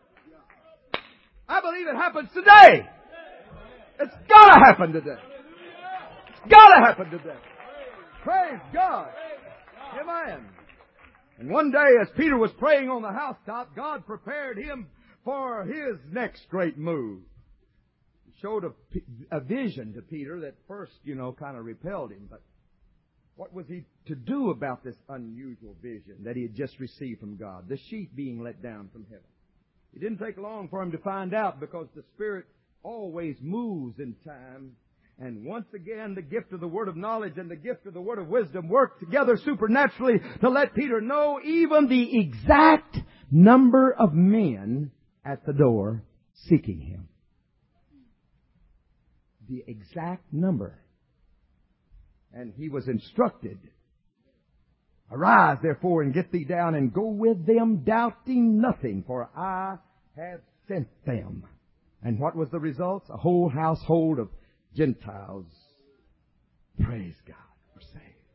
I believe it happens today. It's got to happen today. It's got to happen today. Praise God. Amen. And one day as Peter was praying on the housetop, God prepared him for his next great move. He showed a, a vision to Peter that first, you know, kind of repelled him. But what was he to do about this unusual vision that he had just received from God? The sheep being let down from heaven. It didn't take long for him to find out, because the Spirit always moves in time And once again, the gift of the word of knowledge and the gift of the word of wisdom work together supernaturally to let Peter know even the exact number of men at the door seeking him. The exact number. And he was instructed, "Arise, therefore, and get thee down, and go with them, doubting nothing, for I have sent them." And what was the result? A whole household of Gentiles, praise God, were saved.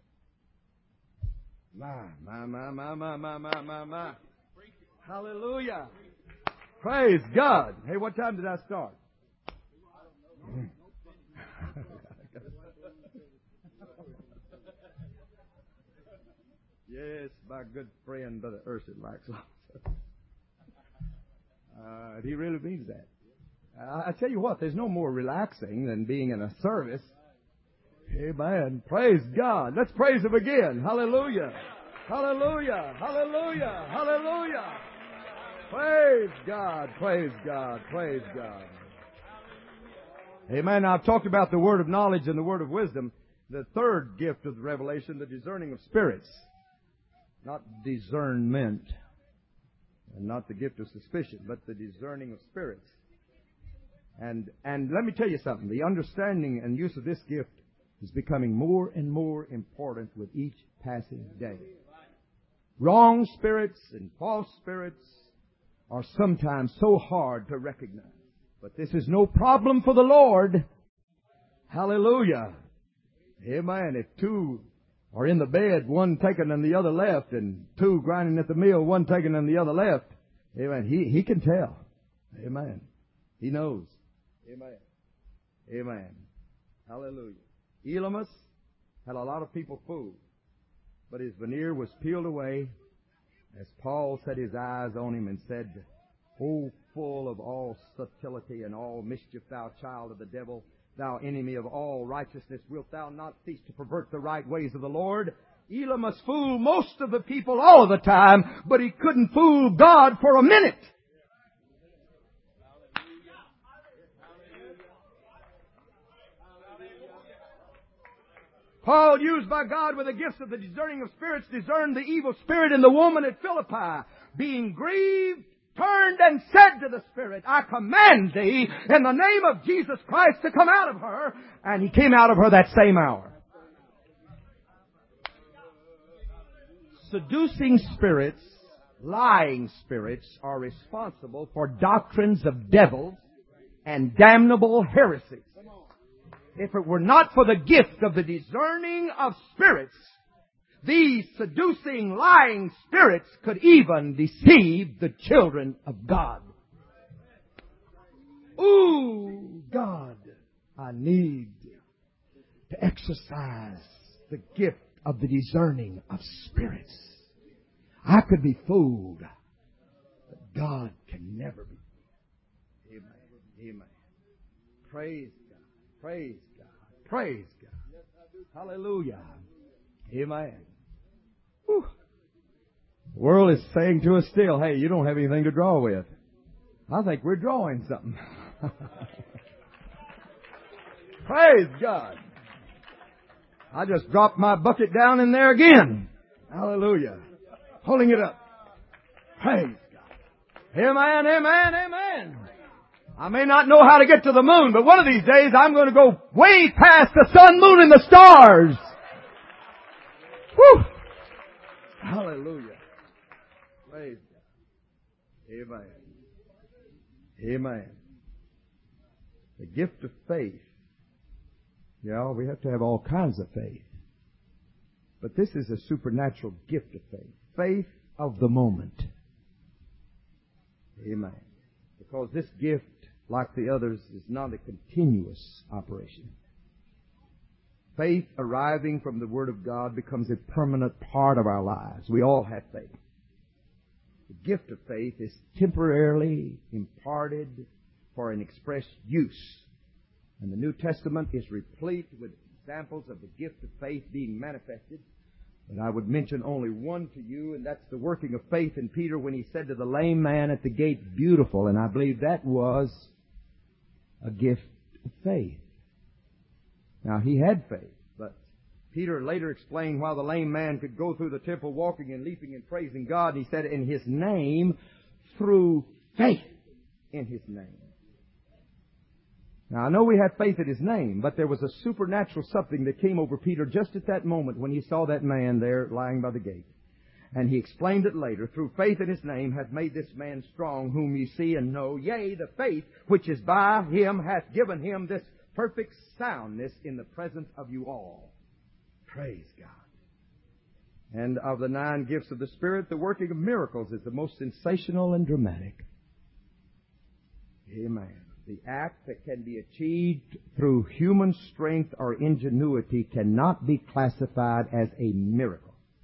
My, my, my, my, my, my, my, my, my. Hallelujah. Praise God. Hey, what time did I start? Yes, my good friend, Brother Urson, likes uh, he really means that. Uh, I tell you what, there's no more relaxing than being in a service. Amen. Praise God. Let's praise Him again. Hallelujah. Hallelujah. Hallelujah. Hallelujah. Praise God. Praise God. Praise God. Amen. Now, I've talked about the word of knowledge and the word of wisdom. The third gift of the revelation, the discerning of spirits. Not discernment. And not the gift of suspicion, but the discerning of spirits. And and let me tell you something. The understanding and use of this gift is becoming more and more important with each passing day. Wrong spirits and false spirits are sometimes so hard to recognize. But this is no problem for the Lord. Hallelujah. Amen. If two are in the bed, one taken and the other left, and two grinding at the mill, one taken and the other left, amen, he, he can tell. Amen. He knows. Amen. Amen. Hallelujah. Elymas had a lot of people fooled, but his veneer was peeled away as Paul set his eyes on him and said, "O full of all subtlety and all mischief, thou child of the devil, thou enemy of all righteousness, wilt thou not cease to pervert the right ways of the Lord?" Elymas fooled most of the people all the time, but he couldn't fool God for a minute. Paul, used by God with the gifts of the discerning of spirits, discerned the evil spirit in the woman at Philippi. Being grieved, turned and said to the spirit, "I command thee in the name of Jesus Christ to come out of her." And he came out of her that same hour. Seducing spirits, lying spirits, are responsible for doctrines of devils and damnable heresies. If it were not for the gift of the discerning of spirits, these seducing, lying spirits could even deceive the children of God. Ooh, God, I need to exercise the gift of the discerning of spirits. I could be fooled, but God can never be. Amen. Amen. Praise God. Praise God. Praise God. Hallelujah. Amen. Whew. The world is saying to us still, "Hey, you don't have anything to draw with." I think we're drawing something. Praise God. I just dropped my bucket down in there again. Hallelujah. Holding it up. Praise God. Amen, amen, amen. I may not know how to get to the moon, but one of these days I'm going to go way past the sun, moon, and the stars. Whew. Hallelujah. Praise God. Amen. Amen. The gift of faith. Yeah, we have to have all kinds of faith. But this is a supernatural gift of faith. Faith of the moment. Amen. Because this gift, like the others, is not a continuous operation. Faith arriving from the Word of God becomes a permanent part of our lives. We all have faith. The gift of faith is temporarily imparted for an express use. And the New Testament is replete with examples of the gift of faith being manifested. And I would mention only one to you, and that's the working of faith in Peter when he said to the lame man at the gate, "Beautiful." And I believe that was a gift of faith. Now, he had faith, but Peter later explained why the lame man could go through the temple walking and leaping and praising God. He said, in His name, through faith in His name. Now, I know we have faith in His name, but there was a supernatural something that came over Peter just at that moment when he saw that man there lying by the gate. And he explained it later. Through faith in His name hath made this man strong, whom ye see and know. Yea, the faith which is by Him hath given him this perfect soundness in the presence of you all. Praise God. And of the nine gifts of the Spirit, the working of miracles is the most sensational and dramatic. Amen. The act that can be achieved through human strength or ingenuity cannot be classified as a miracle.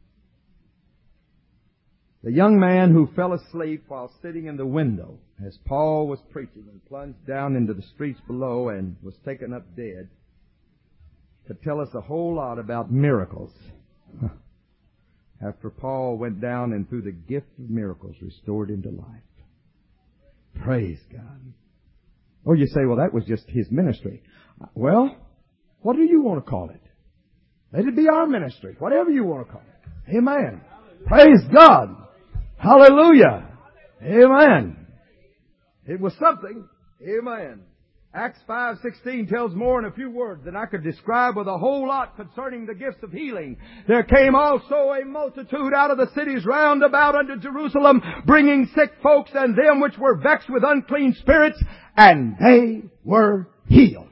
The young man who fell asleep while sitting in the window as Paul was preaching and plunged down into the streets below and was taken up dead could tell us a whole lot about miracles. After Paul went down and through the gift of miracles restored him to life. Praise God. Oh, you say, well, that was just his ministry. Well, what do you want to call it? Let it be our ministry. Whatever you want to call it. Amen. Praise God. Hallelujah. Amen. It was something. Amen. Acts five sixteen tells more in a few words than I could describe with a whole lot concerning the gifts of healing. There came also a multitude out of the cities round about unto Jerusalem, bringing sick folks and them which were vexed with unclean spirits, and they were healed.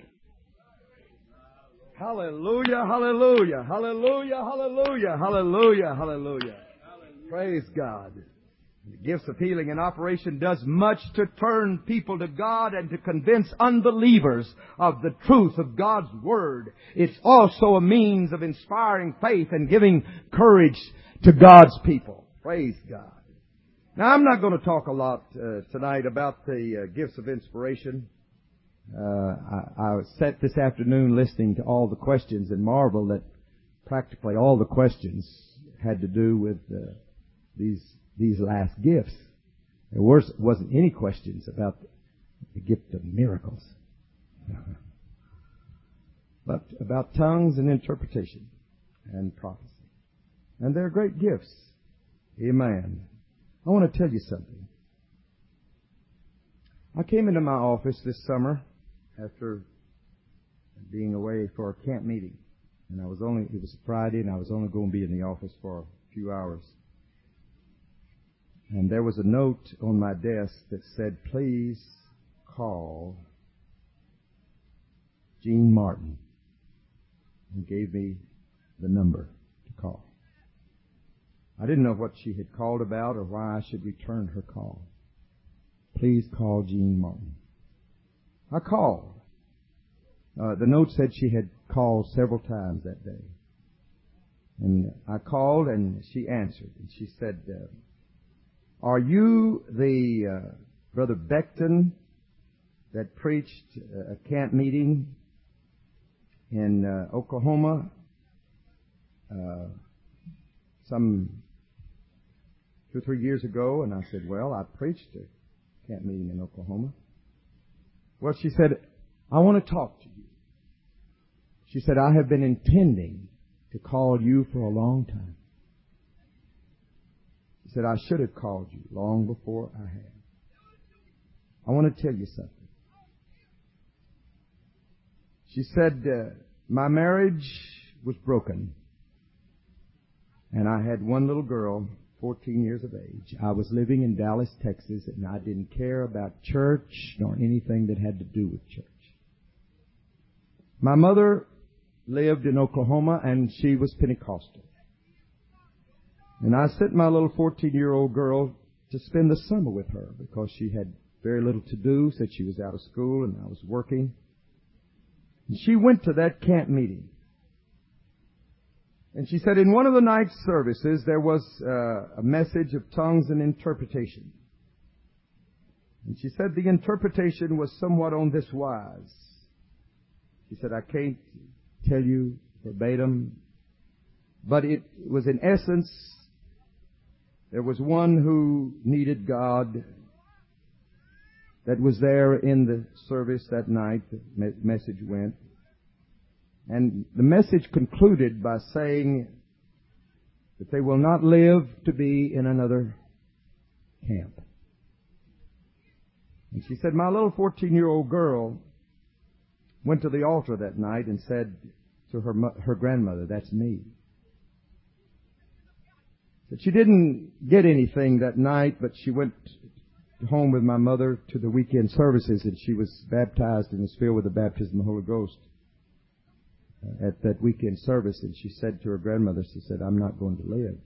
Hallelujah, hallelujah, hallelujah, hallelujah, hallelujah, hallelujah. Praise God. The gifts of healing in operation does much to turn people to God and to convince unbelievers of the truth of God's Word. It's also a means of inspiring faith and giving courage to God's people. Praise God. Now, I'm not going to talk a lot uh, tonight about the uh, gifts of inspiration. Uh, I, I sat this afternoon listening to all the questions and marveled that practically all the questions had to do with uh, these these last gifts. There was, wasn't any questions about the gift of miracles, but about tongues and interpretation and prophecy. And they're great gifts. Amen. I want to tell you something. I came into my office this summer after being away for a camp meeting. And I was only, it was Friday, and I was only going to be in the office for a few hours. And there was a note on my desk that said, please call Jean Martin, and gave me the number to call. I didn't know what she had called about or why I should return her call. Please call Jean Martin. I called. Uh, the note said she had called several times that day. And I called and she answered. And she said, uh, are you the uh, Brother Beckton that preached a camp meeting in uh, Oklahoma uh, some two or three years ago? And I said, well, I preached a camp meeting in Oklahoma. Well, she said, I want to talk to you. She said, I have been intending to call you for a long time. She said, I should have called you long before I had. I want to tell you something. She said, uh, my marriage was broken. And I had one little girl, fourteen years of age. I was living in Dallas, Texas, and I didn't care about church nor anything that had to do with church. My mother lived in Oklahoma, and she was Pentecostal. And I sent my little fourteen-year-old girl to spend the summer with her because she had very little to do, said she was out of school and I was working. And she went to that camp meeting. And she said in one of the night services there was uh, a message of tongues and interpretation. And she said the interpretation was somewhat on this wise. She said, I can't tell you verbatim, but it was in essence, there was one who needed God that was there in the service that night. The message went. And the message concluded by saying that they will not live to be in another camp. And she said, my little fourteen-year-old girl went to the altar that night and said to her her grandmother, that's me. But she didn't get anything that night, but she went home with my mother to the weekend services, and she was baptized and was filled with the baptism of the Holy Ghost at that weekend service. And she said to her grandmother, she said, I'm not going to live.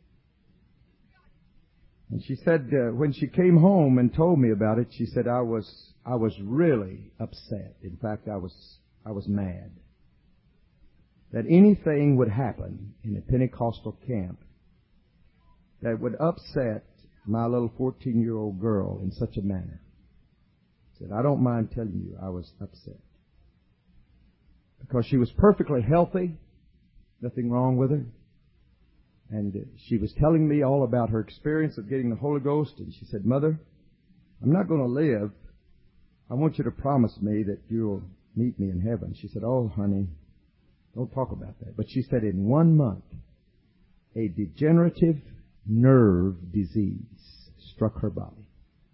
And she said, uh, when she came home and told me about it, she said, I was, I was really upset. In fact, I was, I was mad that anything would happen in a Pentecostal camp that would upset my little fourteen-year-old girl in such a manner. She said, I don't mind telling you I was upset. Because she was perfectly healthy, nothing wrong with her. And she was telling me all about her experience of getting the Holy Ghost. And she said, Mother, I'm not going to live. I want you to promise me that you'll meet me in heaven. She said, oh, honey, don't talk about that. But she said, in one month, a degenerative nerve disease struck her body.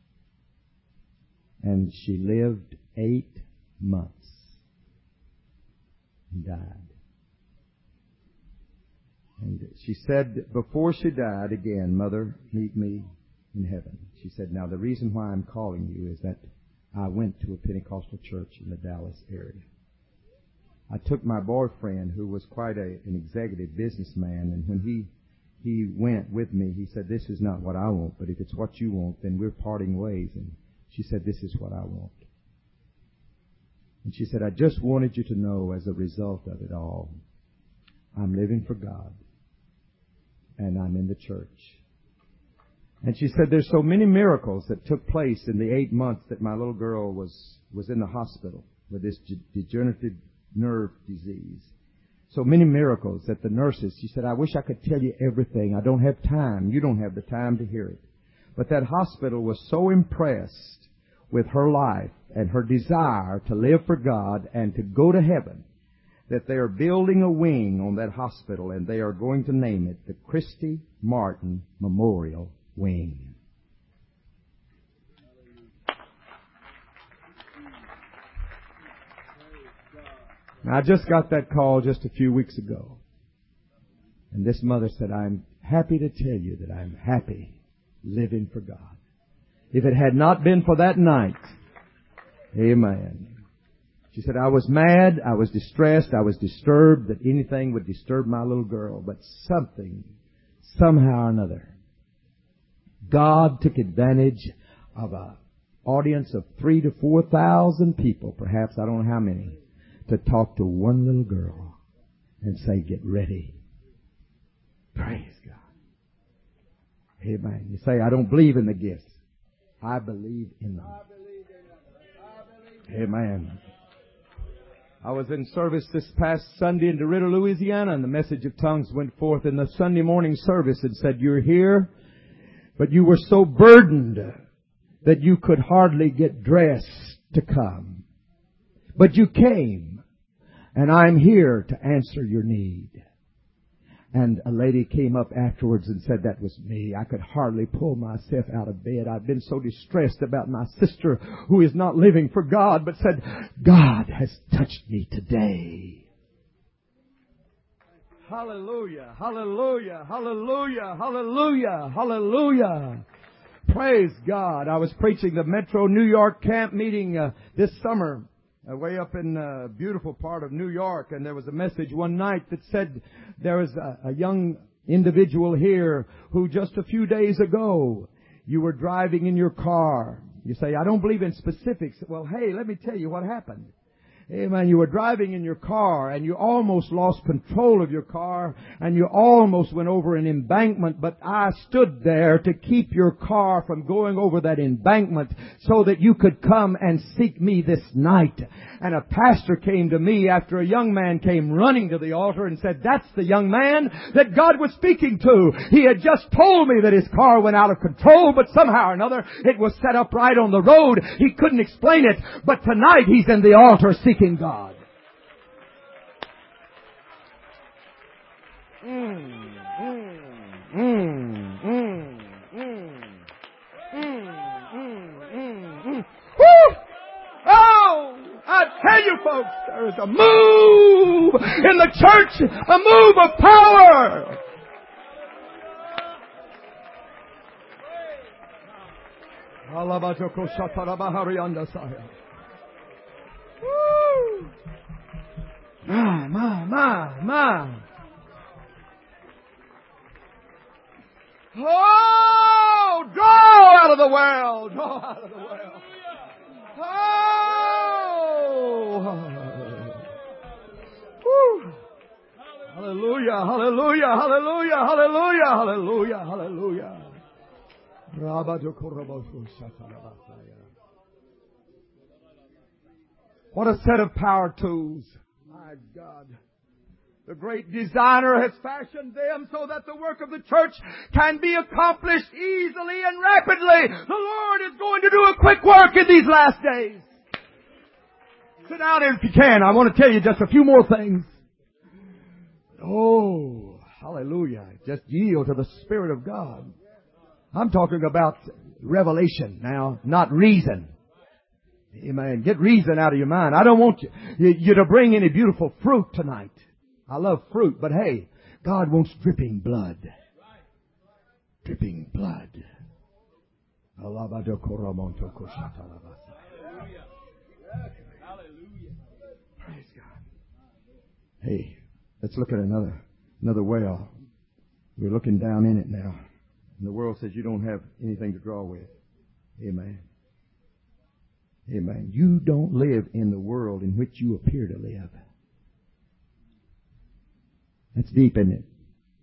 And she lived eight months and died. And she said, before she died, again, Mother, meet me in heaven. She said, now the reason why I'm calling you is that I went to a Pentecostal church in the Dallas area. I took my boyfriend, who was quite a, an executive businessman, and when he he went with me, he said, this is not what I want, but if it's what you want, then we're parting ways. And she said, this is what I want. And she said, I just wanted you to know, as a result of it all, I'm living for God, and I'm in the church. And she said, there's so many miracles that took place in the eight months that my little girl was, was in the hospital with this degenerative nerve disease. So many miracles that the nurses, she said, I wish I could tell you everything. I don't have time. You don't have the time to hear it. But that hospital was so impressed with her life and her desire to live for God and to go to heaven that they are building a wing on that hospital, and they are going to name it the Christy Martin Memorial Wing. Now, I just got that call just a few weeks ago. And this mother said, I'm happy to tell you that I'm happy living for God. If it had not been for that night, amen. She said, I was mad, I was distressed, I was disturbed that anything would disturb my little girl. But something, somehow or another, God took advantage of an audience of three to four thousand people, perhaps, I don't know how many, to talk to one little girl and say, get ready. Praise God. Amen. You say, I don't believe in the gifts. I believe in them. Amen. I was in service this past Sunday in DeRidder, Louisiana, and the message of tongues went forth in the Sunday morning service and said, you're here, but you were so burdened that you could hardly get dressed to come. But you came, and I'm here to answer your need. And a lady came up afterwards and said, that was me. I could hardly pull myself out of bed. I've been so distressed about my sister who is not living for God, but said, God has touched me today. Hallelujah, hallelujah, hallelujah, hallelujah, hallelujah. Praise God. I was preaching the Metro New York camp meeting uh, this summer. Uh, way up in a beautiful part of New York, and there was a message one night that said there was a, a young individual here who just a few days ago you were driving in your car. You say, I don't believe in specifics. Well, hey, let me tell you what happened. Amen. You were driving in your car and you almost lost control of your car and you almost went over an embankment, but I stood there to keep your car from going over that embankment so that you could come and seek me this night. And a pastor came to me after a young man came running to the altar and said, that's the young man that God was speaking to. He had just told me that his car went out of control, but somehow or another it was set up right on the road. He couldn't explain it, but tonight he's in the altar seeking God. Mm, mm, mm, mm, mm, mm, mm, mm, mm. Woo! Oh, I tell you folks, there is a move in the church, a move of power. Woo! My, my, my, my. Oh, draw out of the well, draw out of the well. Oh! Woo. Hallelujah, hallelujah, hallelujah, hallelujah, hallelujah, hallelujah. What a set of power tools. My God. The great designer has fashioned them so that the work of the church can be accomplished easily and rapidly. The Lord is going to do a quick work in these last days. Sit down if you can. I want to tell you just a few more things. Oh, hallelujah. Just yield to the Spirit of God. I'm talking about revelation now, not reason. Amen. Get reason out of your mind. I don't want you, you, you to bring any beautiful fruit tonight. I love fruit, but hey, God wants dripping blood. Dripping blood. Praise God. Hey, let's look at another, another well. We're looking down in it now. And the world says you don't have anything to draw with. Amen. Amen. You don't live in the world in which you appear to live. That's deep, isn't it?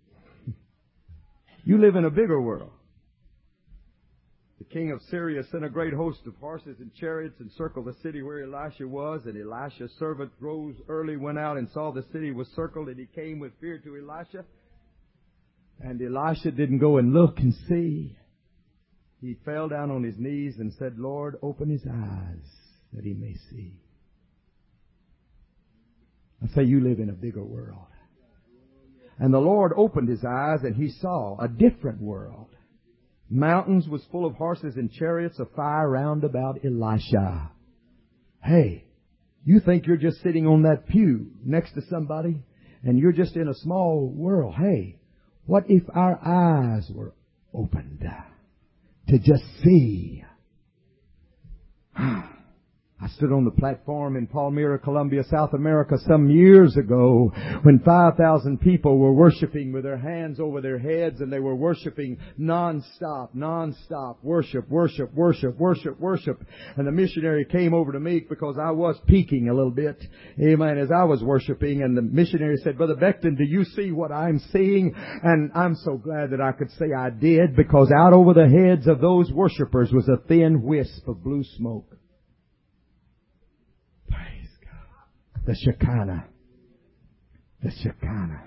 You live in a bigger world. The king of Syria sent a great host of horses and chariots and circled the city where Elisha was. And Elisha's servant rose early, went out and saw the city was circled, and he came with fear to Elisha. And Elisha didn't go and look and see. He fell down on his knees and said, Lord, open his eyes that he may see. I say you live in a bigger world. And the Lord opened his eyes and he saw a different world. Mountains was full of horses and chariots of fire round about Elisha. Hey, you think you're just sitting on that pew next to somebody and you're just in a small world. Hey, what if our eyes were opened to just see? I stood on the platform in Palmyra, Colombia, South America some years ago when five thousand people were worshiping with their hands over their heads, and they were worshiping non-stop, non-stop, worship, worship, worship, worship, worship. And the missionary came over to me because I was peeking a little bit, amen, as I was worshiping. And the missionary said, Brother Beckton, do you see what I'm seeing? And I'm so glad that I could say I did, because out over the heads of those worshipers was a thin wisp of blue smoke. The Shekinah. The Shekinah.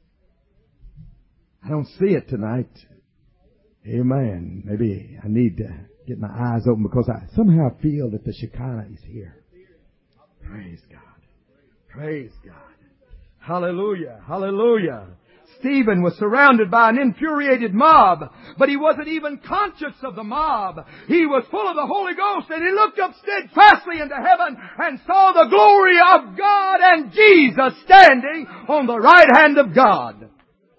I don't see it tonight. Amen. Maybe I need to get my eyes open because I somehow feel that the Shekinah is here. Praise God. Praise God. Hallelujah. Hallelujah. Stephen was surrounded by an infuriated mob, but he wasn't even conscious of the mob. He was full of the Holy Ghost, and he looked up steadfastly into heaven and saw the glory of God and Jesus standing on the right hand of God.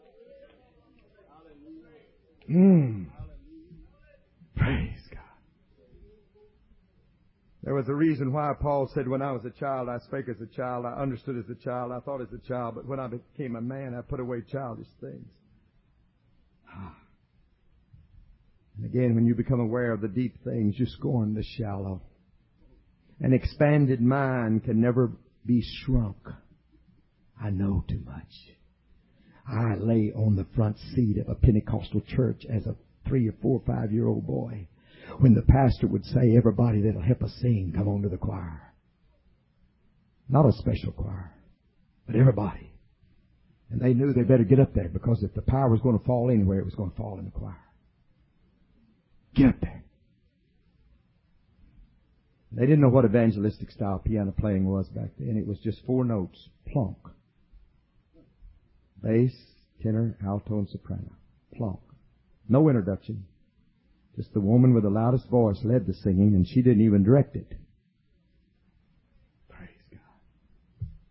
Mm. Praise God. There was a reason why Paul said, when I was a child, I spake as a child, I understood as a child, I thought as a child, but when I became a man, I put away childish things. And again, when you become aware of the deep things, you scorn the shallow. An expanded mind can never be shrunk. I know too much. I lay on the front seat of a Pentecostal church as a three or four, five year old boy, when the pastor would say, everybody that'll help us sing, come on to the choir. Not a special choir, but everybody. And they knew they better get up there, because if the power was going to fall anywhere, it was going to fall in the choir. Get up there. They didn't know what evangelistic style piano playing was back then. It was just four notes, plonk. Bass, tenor, alto, and soprano. Plonk. No introduction. Just the woman with the loudest voice led the singing, and she didn't even direct it.